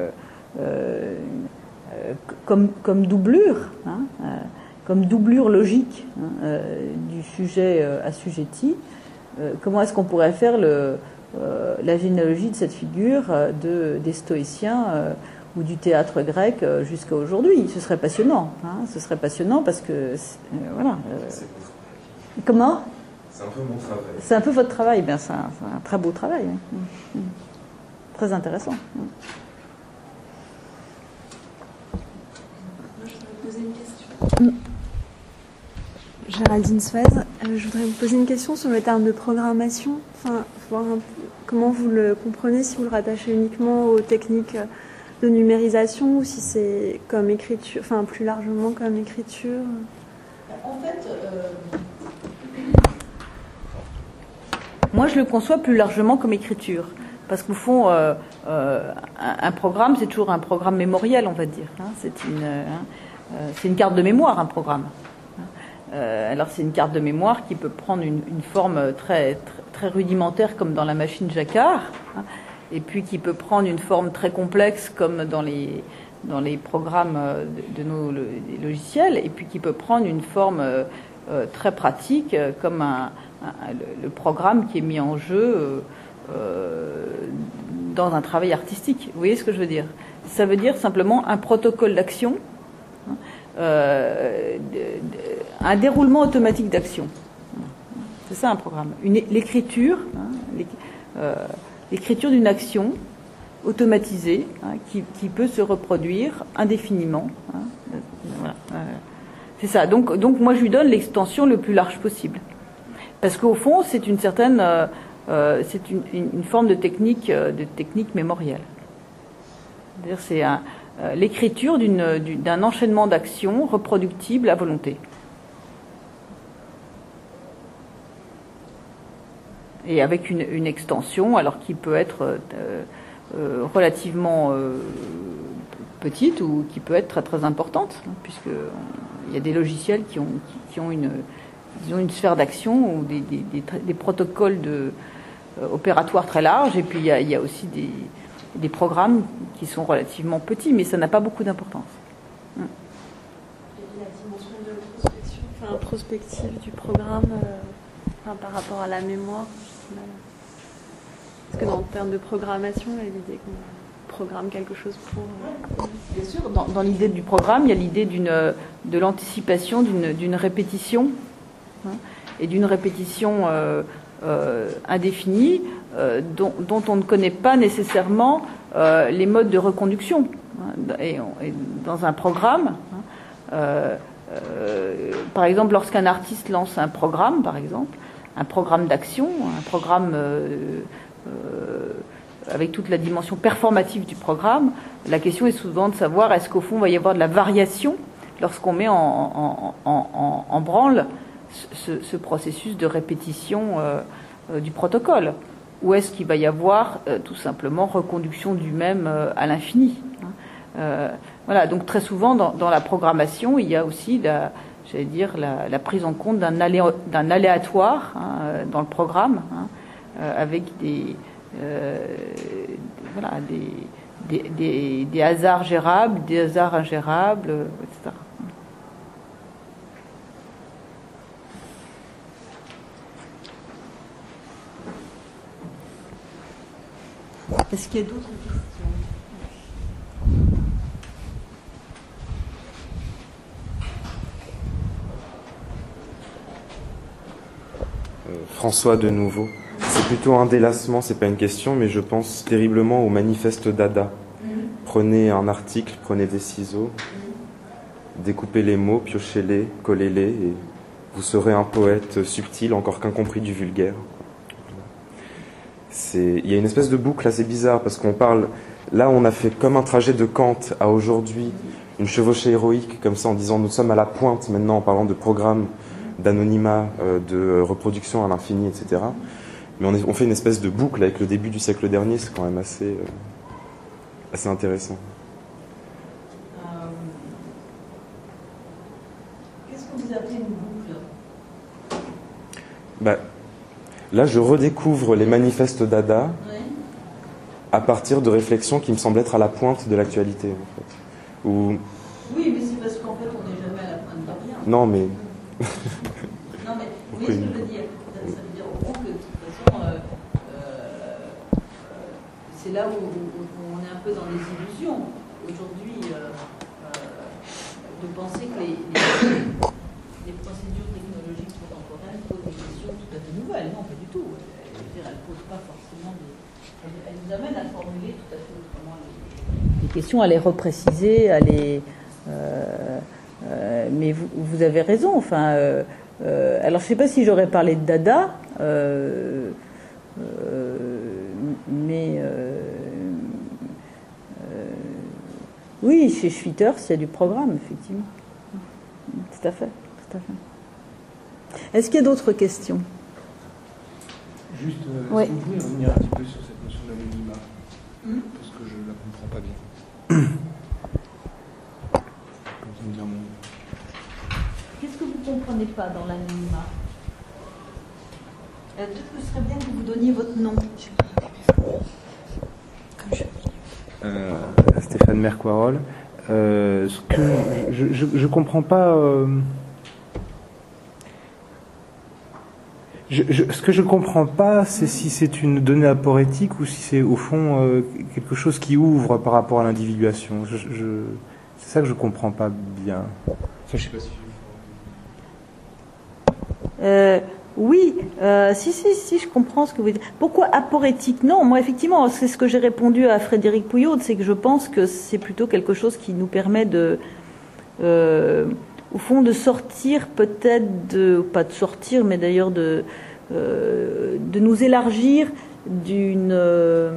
comme doublure, hein, comme doublure logique, hein, du sujet assujetti. Comment est-ce qu'on pourrait faire la généalogie de cette figure des stoïciens ou du théâtre grec jusqu'à aujourd'hui? Ce serait passionnant. Hein, ce serait passionnant parce que voilà. Comment? C'est un peu mon travail. C'est un peu votre travail. Bien, c'est un très beau travail. Hein. Très intéressant. Je voudrais vous poser une question. Géraldine Suez, je voudrais vous poser une question sur le terme de programmation. Enfin, voir un peu comment vous le comprenez, si vous le rattachez uniquement aux techniques de numérisation ou si c'est comme écriture, enfin plus largement comme écriture. En fait, moi je le conçois plus largement comme écriture. Parce qu'au fond, un programme, c'est toujours un programme mémoriel, on va dire. Hein. C'est une carte de mémoire, un programme. Alors c'est une carte de mémoire qui peut prendre une forme très, très, très rudimentaire, comme dans la machine Jacquard, hein, et puis qui peut prendre une forme très complexe, comme dans les programmes de nos logiciels, et puis qui peut prendre une forme très pratique, comme le programme qui est mis en jeu dans un travail artistique. Vous voyez ce que je veux dire? Ça veut dire simplement un protocole d'action, un déroulement automatique d'action. C'est ça un programme. L'écriture, l'écriture d'une action automatisée, hein, qui peut se reproduire indéfiniment. Hein, voilà. C'est ça. Donc moi je lui donne l'extension le plus large possible. Parce qu'au fond, c'est une certaine c'est une forme de technique mémorielle. C'est-à-dire c'est l'écriture d'un enchaînement d'actions reproductibles à volonté. Et avec une extension, alors qui peut être relativement petite ou qui peut être très très importante, hein, puisque il y a des logiciels qui ont une sphère d'action ou des protocoles opératoires très larges, et puis il y a aussi des programmes qui sont relativement petits, mais ça n'a pas beaucoup d'importance. Et la dimension de prospection, enfin prospective du programme par rapport à la mémoire. Parce que dans le terme de programmation, il y a l'idée qu'on programme quelque chose pour... Bien sûr, dans l'idée du programme, il y a l'idée de l'anticipation d'une répétition, hein, et d'une répétition indéfinie, dont on ne connaît pas nécessairement les modes de reconduction. Hein, et dans un programme, hein, par exemple, lorsqu'un artiste lance un programme, par exemple, un programme d'action, un programme avec toute la dimension performative du programme, la question est souvent de savoir est-ce qu'au fond il va y avoir de la variation lorsqu'on met en branle ce processus de répétition du protocole, ou est-ce qu'il va y avoir tout simplement reconduction du même à l'infini, hein. Voilà, donc très souvent dans la programmation il y a aussi la prise en compte d'un aléatoire, hein, dans le programme, hein, avec des hasards gérables, des hasards ingérables, etc. Est-ce qu'il y a d'autres questions? François de nouveau. C'est plutôt un délassement, c'est pas une question, mais je pense terriblement au manifeste Dada. Prenez un article, prenez des ciseaux, découpez les mots, piochez-les, collez-les, et vous serez un poète subtil, encore qu'incompris du vulgaire. Il y a une espèce de boucle assez bizarre, parce qu'on parle... Là, on a fait comme un trajet de Kant à aujourd'hui, une chevauchée héroïque, comme ça, en disant nous sommes à la pointe maintenant, en parlant de programme, d'anonymat, de reproduction à l'infini, etc. Mais on fait une espèce de boucle avec le début du siècle dernier, c'est quand même assez intéressant. Qu'est-ce que vous appelez une boucle? Là, je redécouvre les manifestes Dada Ouais. à partir de réflexions qui me semblent être à la pointe de l'actualité, en fait. Oui, mais c'est parce qu'en fait, on n'est jamais à la pointe de rien. Non, mais... Non, mais vous voyez ce que je veux dire? Ça veut dire au fond que de toute façon, c'est là où on est un peu dans les illusions. Aujourd'hui, de penser que les procédures technologiques contemporaines posent des questions tout à fait nouvelles. Non, pas du tout. Je veux dire, elles ne posent pas forcément des... Elles nous amènent à formuler tout à fait autrement les questions, à les repréciser, à les... mais vous avez raison. Enfin, alors, je ne sais pas si j'aurais parlé de Dada, mais oui, chez Schwitters, il y a du programme, effectivement. Tout à fait, tout à fait. Est-ce qu'il y a d'autres questions? Juste, Oui. est-ce que vous pouvez revenir un petit peu sur cette notion d'anonymat parce que je ne la comprends pas bien. Vous me dire mon... Qu'est-ce que vous ne comprenez pas dans l'anonymat? Peut-être que ce serait bien que vous donniez votre nom. Stéphane Mercoirol. Ce que je comprends pas. Ce que je comprends pas, c'est si c'est une donnée aporétique ou si c'est au fond quelque chose qui ouvre par rapport à l'individuation. C'est ça que je comprends pas bien. Enfin, je sais pas si. Oui, si, je comprends ce que vous dites. Pourquoi aporétique? Non, moi, effectivement, c'est ce que j'ai répondu à Frédéric Pouyaud, c'est que je pense que c'est plutôt quelque chose qui nous permet de, au fond, de sortir peut-être, pas de sortir, mais d'ailleurs de nous élargir de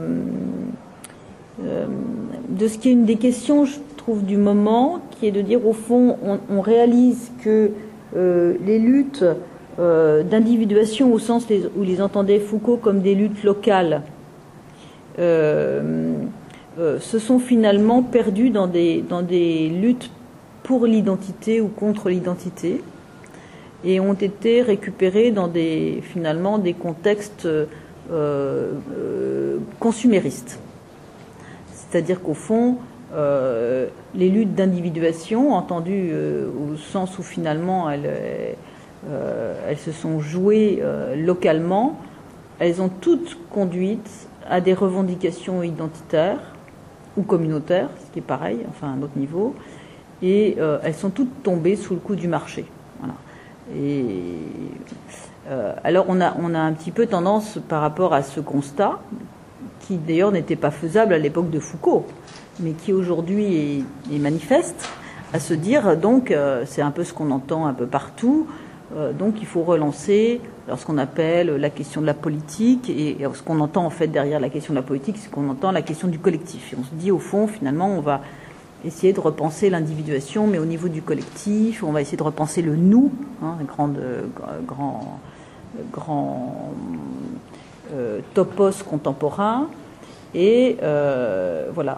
ce qui est une des questions, je trouve, du moment, qui est de dire, au fond, on réalise que les luttes d'individuation au sens où les entendait Foucault comme des luttes locales se sont finalement perdues dans des luttes pour l'identité ou contre l'identité et ont été récupérées dans finalement des contextes consuméristes. C'est-à-dire qu'au fond, les luttes d'individuation, entendues au sens où finalement elles se sont jouées localement, elles ont toutes conduites à des revendications identitaires ou communautaires, ce qui est pareil, enfin à un autre niveau, et elles sont toutes tombées sous le coup du marché. Voilà. Et alors on a un petit peu tendance par rapport à ce constat, qui d'ailleurs n'était pas faisable à l'époque de Foucault, mais qui aujourd'hui est manifeste, à se dire donc, c'est un peu ce qu'on entend un peu partout, donc il faut relancer ce qu'on appelle la question de la politique, et ce qu'on entend en fait derrière la question de la politique, c'est qu'on entend la question du collectif. Et on se dit au fond, finalement, on va essayer de repenser l'individuation, mais au niveau du collectif, on va essayer de repenser le nous, hein, grand topos contemporain, et voilà.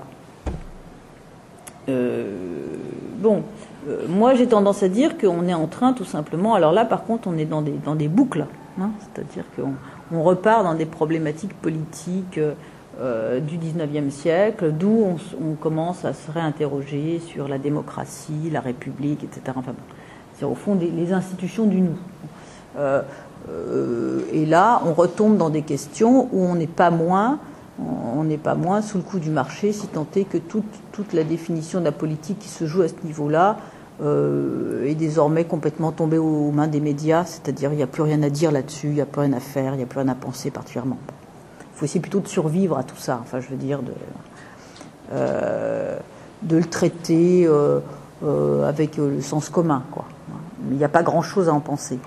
Moi, j'ai tendance à dire qu'on est en train, tout simplement... Alors là, par contre, on est dans des boucles. Hein, c'est-à-dire qu'on repart dans des problématiques politiques du XIXe siècle, d'où on commence à se réinterroger sur la démocratie, la République, etc. Enfin, c'est au fond les institutions du nous. Et là, on retombe dans des questions où on n'est pas moins sous le coup du marché, si tant est que toute la définition de la politique qui se joue à ce niveau-là est désormais complètement tombée aux mains des médias, c'est-à-dire il n'y a plus rien à dire là-dessus, il n'y a plus rien à faire, il n'y a plus rien à penser particulièrement. Il faut essayer plutôt de survivre à tout ça, enfin je veux dire de le traiter avec le sens commun, quoi. mais il n'y a pas grand-chose à en penser.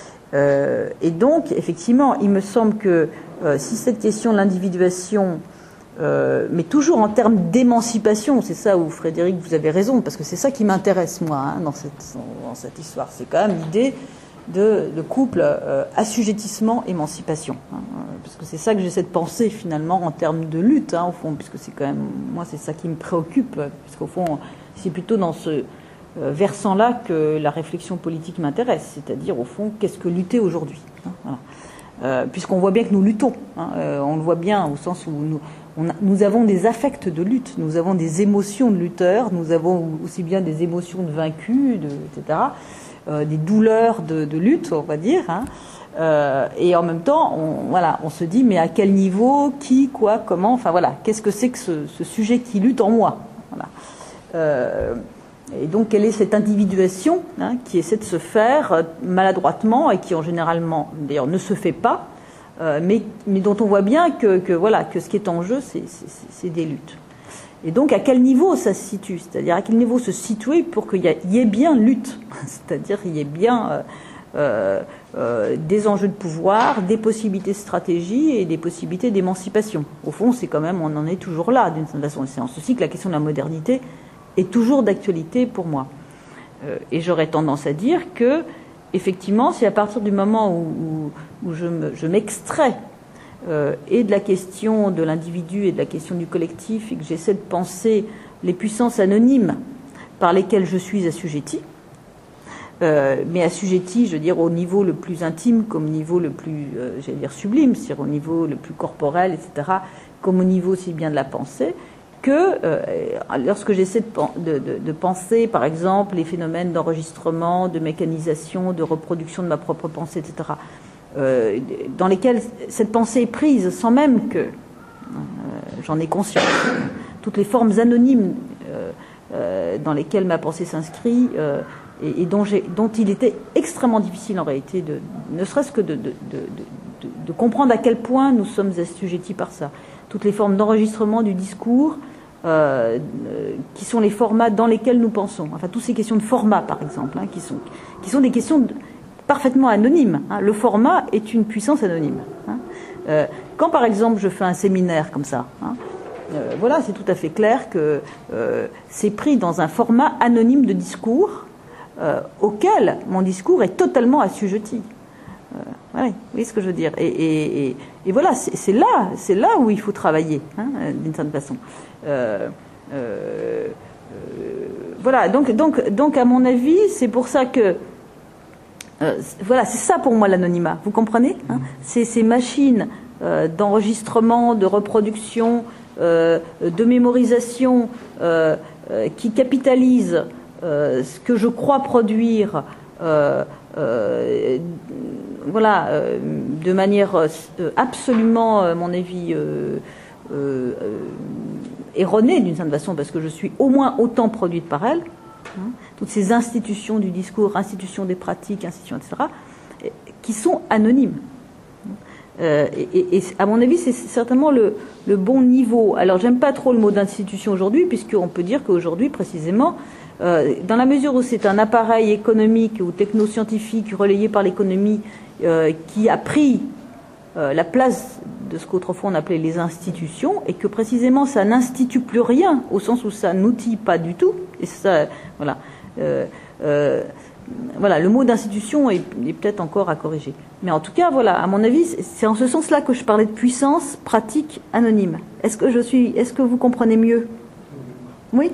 Et donc, effectivement, il me semble que si cette question de l'individuation, mais toujours en termes d'émancipation, c'est ça où, Frédéric, vous avez raison, parce que c'est ça qui m'intéresse, moi, hein, dans cette histoire. C'est quand même l'idée de couple assujettissement-émancipation. Hein, parce que c'est ça que j'essaie de penser, finalement, en termes de lutte, hein, au fond, puisque c'est quand même, moi, c'est ça qui me préoccupe, puisqu'au fond, c'est plutôt dans ce versant-là que la réflexion politique m'intéresse, c'est-à-dire, au fond, qu'est-ce que lutter aujourd'hui, hein, voilà. Puisqu'on voit bien que nous luttons, hein, on le voit bien au sens où nous avons des affects de lutte, nous avons des émotions de lutteurs, nous avons aussi bien des émotions de vaincus, etc., des douleurs de lutte, on va dire, hein, et en même temps, on se dit, mais à quel niveau, qui, quoi, comment, enfin voilà, qu'est-ce que c'est que ce sujet qui lutte en moi, voilà. Et donc, quelle est cette individuation, hein, qui essaie de se faire maladroitement et qui, en généralement, d'ailleurs, ne se fait pas, mais dont on voit bien que voilà, que ce qui est en jeu, c'est des luttes. Et donc, à quel niveau ça se situe? C'est-à-dire, à quel niveau se situer pour qu'il y ait bien lutte? C'est-à-dire, il y ait bien des enjeux de pouvoir, des possibilités de stratégie et des possibilités d'émancipation. Au fond, c'est quand même, on en est toujours là, d'une certaine façon. C'est en ceci que la question de la modernité est toujours d'actualité pour moi. Et j'aurais tendance à dire que, effectivement, c'est à partir du moment où je m'extrais et de la question de l'individu et de la question du collectif et que j'essaie de penser les puissances anonymes par lesquelles je suis assujetti, mais assujetti, je veux dire, au niveau le plus intime comme au niveau le plus, j'allais dire, sublime, c'est-à-dire au niveau le plus corporel, etc., comme au niveau aussi bien de la pensée, que lorsque j'essaie de penser, par exemple, les phénomènes d'enregistrement, de mécanisation, de reproduction de ma propre pensée, etc., dans lesquels cette pensée est prise sans même que j'en ai conscience, toutes les formes anonymes dans lesquelles ma pensée s'inscrit et dont il était extrêmement difficile en réalité, ne serait-ce que de comprendre à quel point nous sommes assujettis par ça. Toutes les formes d'enregistrement du discours, qui sont les formats dans lesquels nous pensons. Enfin, toutes ces questions de format, par exemple, hein, qui sont des questions parfaitement anonymes. Hein. Le format est une puissance anonyme. Hein. Quand, par exemple, je fais un séminaire comme ça, hein, voilà, c'est tout à fait clair que c'est pris dans un format anonyme de discours auquel mon discours est totalement assujetti. Ouais, vous voyez ce que je veux dire. Et voilà, c'est là où il faut travailler, hein, d'une certaine façon. Voilà, donc à mon avis, c'est pour ça que voilà, c'est ça pour moi l'anonymat. Vous comprenez, hein, ces machines d'enregistrement, de reproduction, de mémorisation qui capitalisent ce que je crois produire. Voilà, de manière absolument, à mon avis, erronée d'une certaine façon, parce que je suis au moins autant produite par elle, hein, toutes ces institutions du discours, institutions des pratiques, institutions, etc., qui sont anonymes. Et à mon avis, c'est certainement le bon niveau. Alors, j'aime pas trop le mot d'institution aujourd'hui, puisqu'on peut dire qu'aujourd'hui, précisément, dans la mesure où c'est un appareil économique ou technoscientifique relayé par l'économie qui a pris la place de ce qu'autrefois on appelait les institutions, et que précisément ça n'institue plus rien, au sens où ça n'outille pas du tout, et ça, voilà. Voilà, le mot d'institution est peut-être encore à corriger. Mais en tout cas, voilà, à mon avis, c'est en ce sens-là que je parlais de puissance pratique anonyme. Est-ce que vous comprenez mieux? Oui?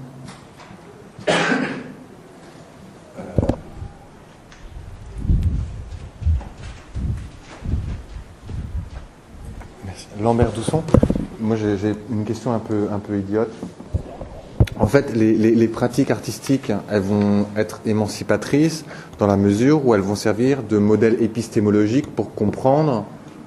Merci. Lambert Dousson. Moi, j'ai une question un peu idiote. En fait, les pratiques artistiques, elles vont être émancipatrices dans la mesure où elles vont servir de modèle épistémologique pour comprendre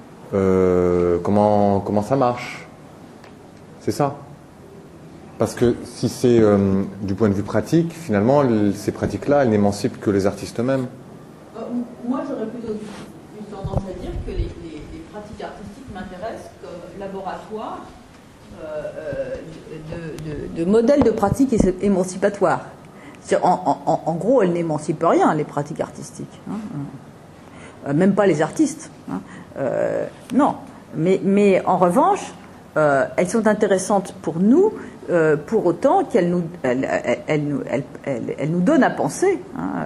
comment ça marche. C'est ça. Parce que si c'est du point de vue pratique, finalement, ces pratiques-là, elles n'émancipent que les artistes eux-mêmes. Moi, j'aurais plutôt une tendance à dire que les pratiques artistiques m'intéressent comme laboratoire de modèles de pratique émancipatoire. En gros, elles n'émancipent rien, les pratiques artistiques. Même pas les artistes. Non. Mais en revanche, elles sont intéressantes pour nous, pour autant qu'elles nous donnent à penser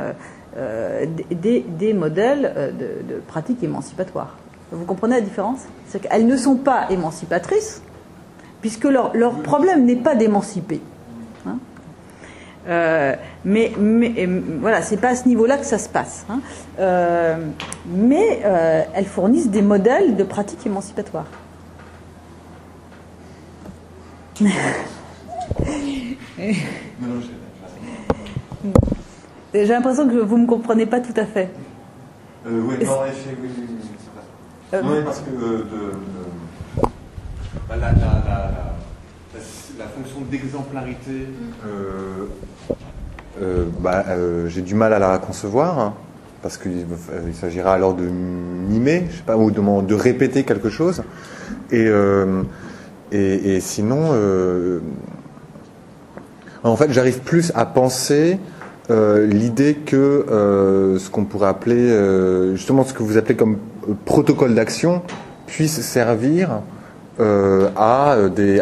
des modèles de pratiques émancipatoires. Vous comprenez la différence? C'est qu'elles ne sont pas émancipatrices, puisque leur problème n'est pas d'émanciper. Mais voilà, c'est pas à ce niveau-là que ça se passe. Mais elles fournissent des modèles de pratiques émancipatoires. J'ai l'impression que vous ne me comprenez pas tout à fait. Oui, non, en effet, oui. Non, mais parce que la fonction d'exemplarité, j'ai du mal à la concevoir, hein, parce qu'il s'agira alors de mimer, je sais pas, ou de répéter quelque chose. Et sinon, en fait, j'arrive plus à penser l'idée que ce qu'on pourrait appeler, justement ce que vous appelez comme protocole d'action, puisse servir à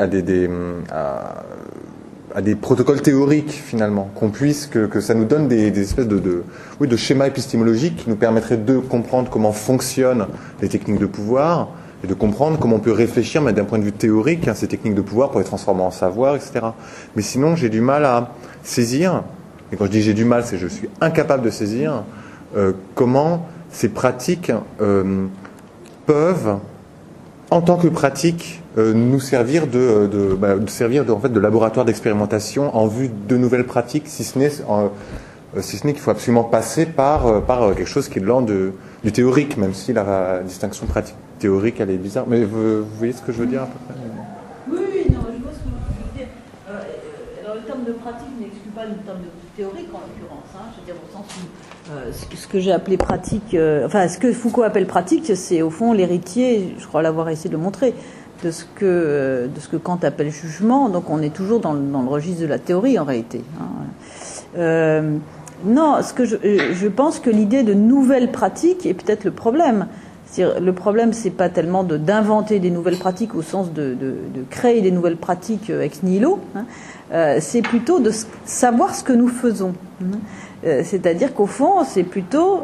des protocoles théoriques, finalement, que ça nous donne des espèces de schémas épistémologiques qui nous permettraient de comprendre comment fonctionnent les techniques de pouvoir et de comprendre comment on peut réfléchir, mais d'un point de vue théorique, ces techniques de pouvoir pour les transformer en savoir, etc. Mais sinon, j'ai du mal à saisir, et quand je dis j'ai du mal, c'est que je suis incapable de saisir comment ces pratiques peuvent, en tant que pratique, nous servir de laboratoire d'expérimentation en vue de nouvelles pratiques, si ce n'est qu'il faut absolument passer par quelque chose qui est de l'ordre du théorique, même si la distinction pratique théorique elle est bizarre. Mais vous voyez ce que je veux dire à peu près? Oui, non, je vois ce que vous voulez dire. Alors le terme de pratique n'exclut pas le terme de théorique en l'occurrence. Je veux dire au sens où ce que j'ai appelé pratique, ce que Foucault appelle pratique, c'est au fond l'héritier, je crois l'avoir essayé de le montrer, de ce que Kant appelle jugement. Donc on est toujours dans le registre de la théorie en réalité. Non, je pense que l'idée de nouvelles pratiques est peut-être le problème. Le problème, c'est pas tellement d'inventer des nouvelles pratiques au sens de créer des nouvelles pratiques ex nihilo, c'est plutôt de savoir ce que nous faisons. C'est-à-dire qu'au fond, c'est plutôt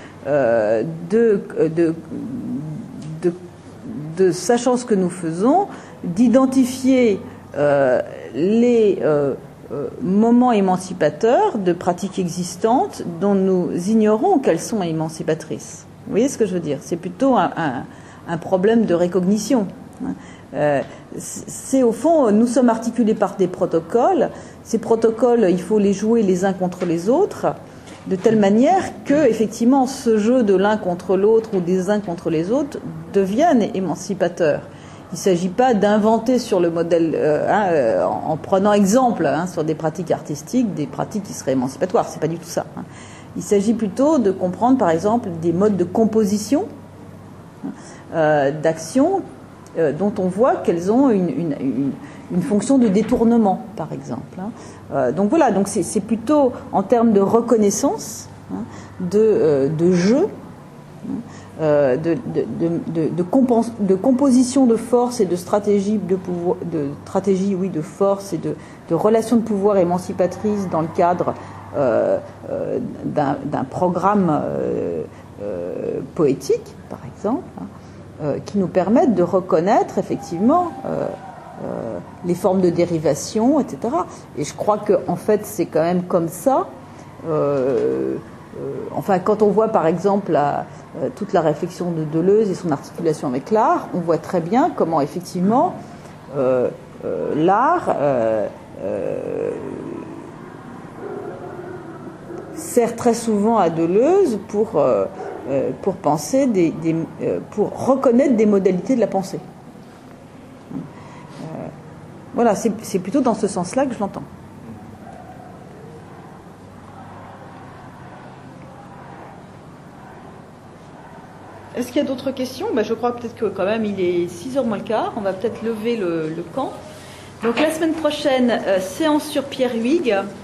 de sachant ce que nous faisons, d'identifier les moments émancipateurs de pratiques existantes dont nous ignorons qu'elles sont émancipatrices. Vous voyez ce que je veux dire? C'est plutôt un problème de recognition. C'est au fond, nous sommes articulés par des protocoles. Ces protocoles, il faut les jouer les uns contre les autres, de telle manière que, effectivement, ce jeu de l'un contre l'autre ou des uns contre les autres devienne émancipateur. Il ne s'agit pas d'inventer sur le modèle, en prenant exemple sur des pratiques artistiques, des pratiques qui seraient émancipatoires. C'est pas du tout ça. Il s'agit plutôt de comprendre, par exemple, des modes de composition, d'action, dont on voit qu'elles ont une fonction de détournement, par exemple. Donc voilà, donc c'est plutôt en termes de reconnaissance, de jeu, de composition de force et de stratégie de pouvoir, de force et de relations de pouvoir émancipatrices dans le cadre d'un programme poétique, par exemple, qui nous permettent de reconnaître effectivement les formes de dérivation, etc. Et je crois que en fait c'est quand même comme ça. Quand on voit par exemple toute la réflexion de Deleuze et son articulation avec l'art, on voit très bien comment effectivement l'art sert très souvent à Deleuze pour penser pour reconnaître des modalités de la pensée. Voilà, c'est plutôt dans ce sens-là que je l'entends. Est-ce qu'il y a d'autres questions? Je crois peut-être que quand même il est 6h moins le quart. On va peut-être lever le camp. Donc la semaine prochaine, séance sur Pierre Huyghe.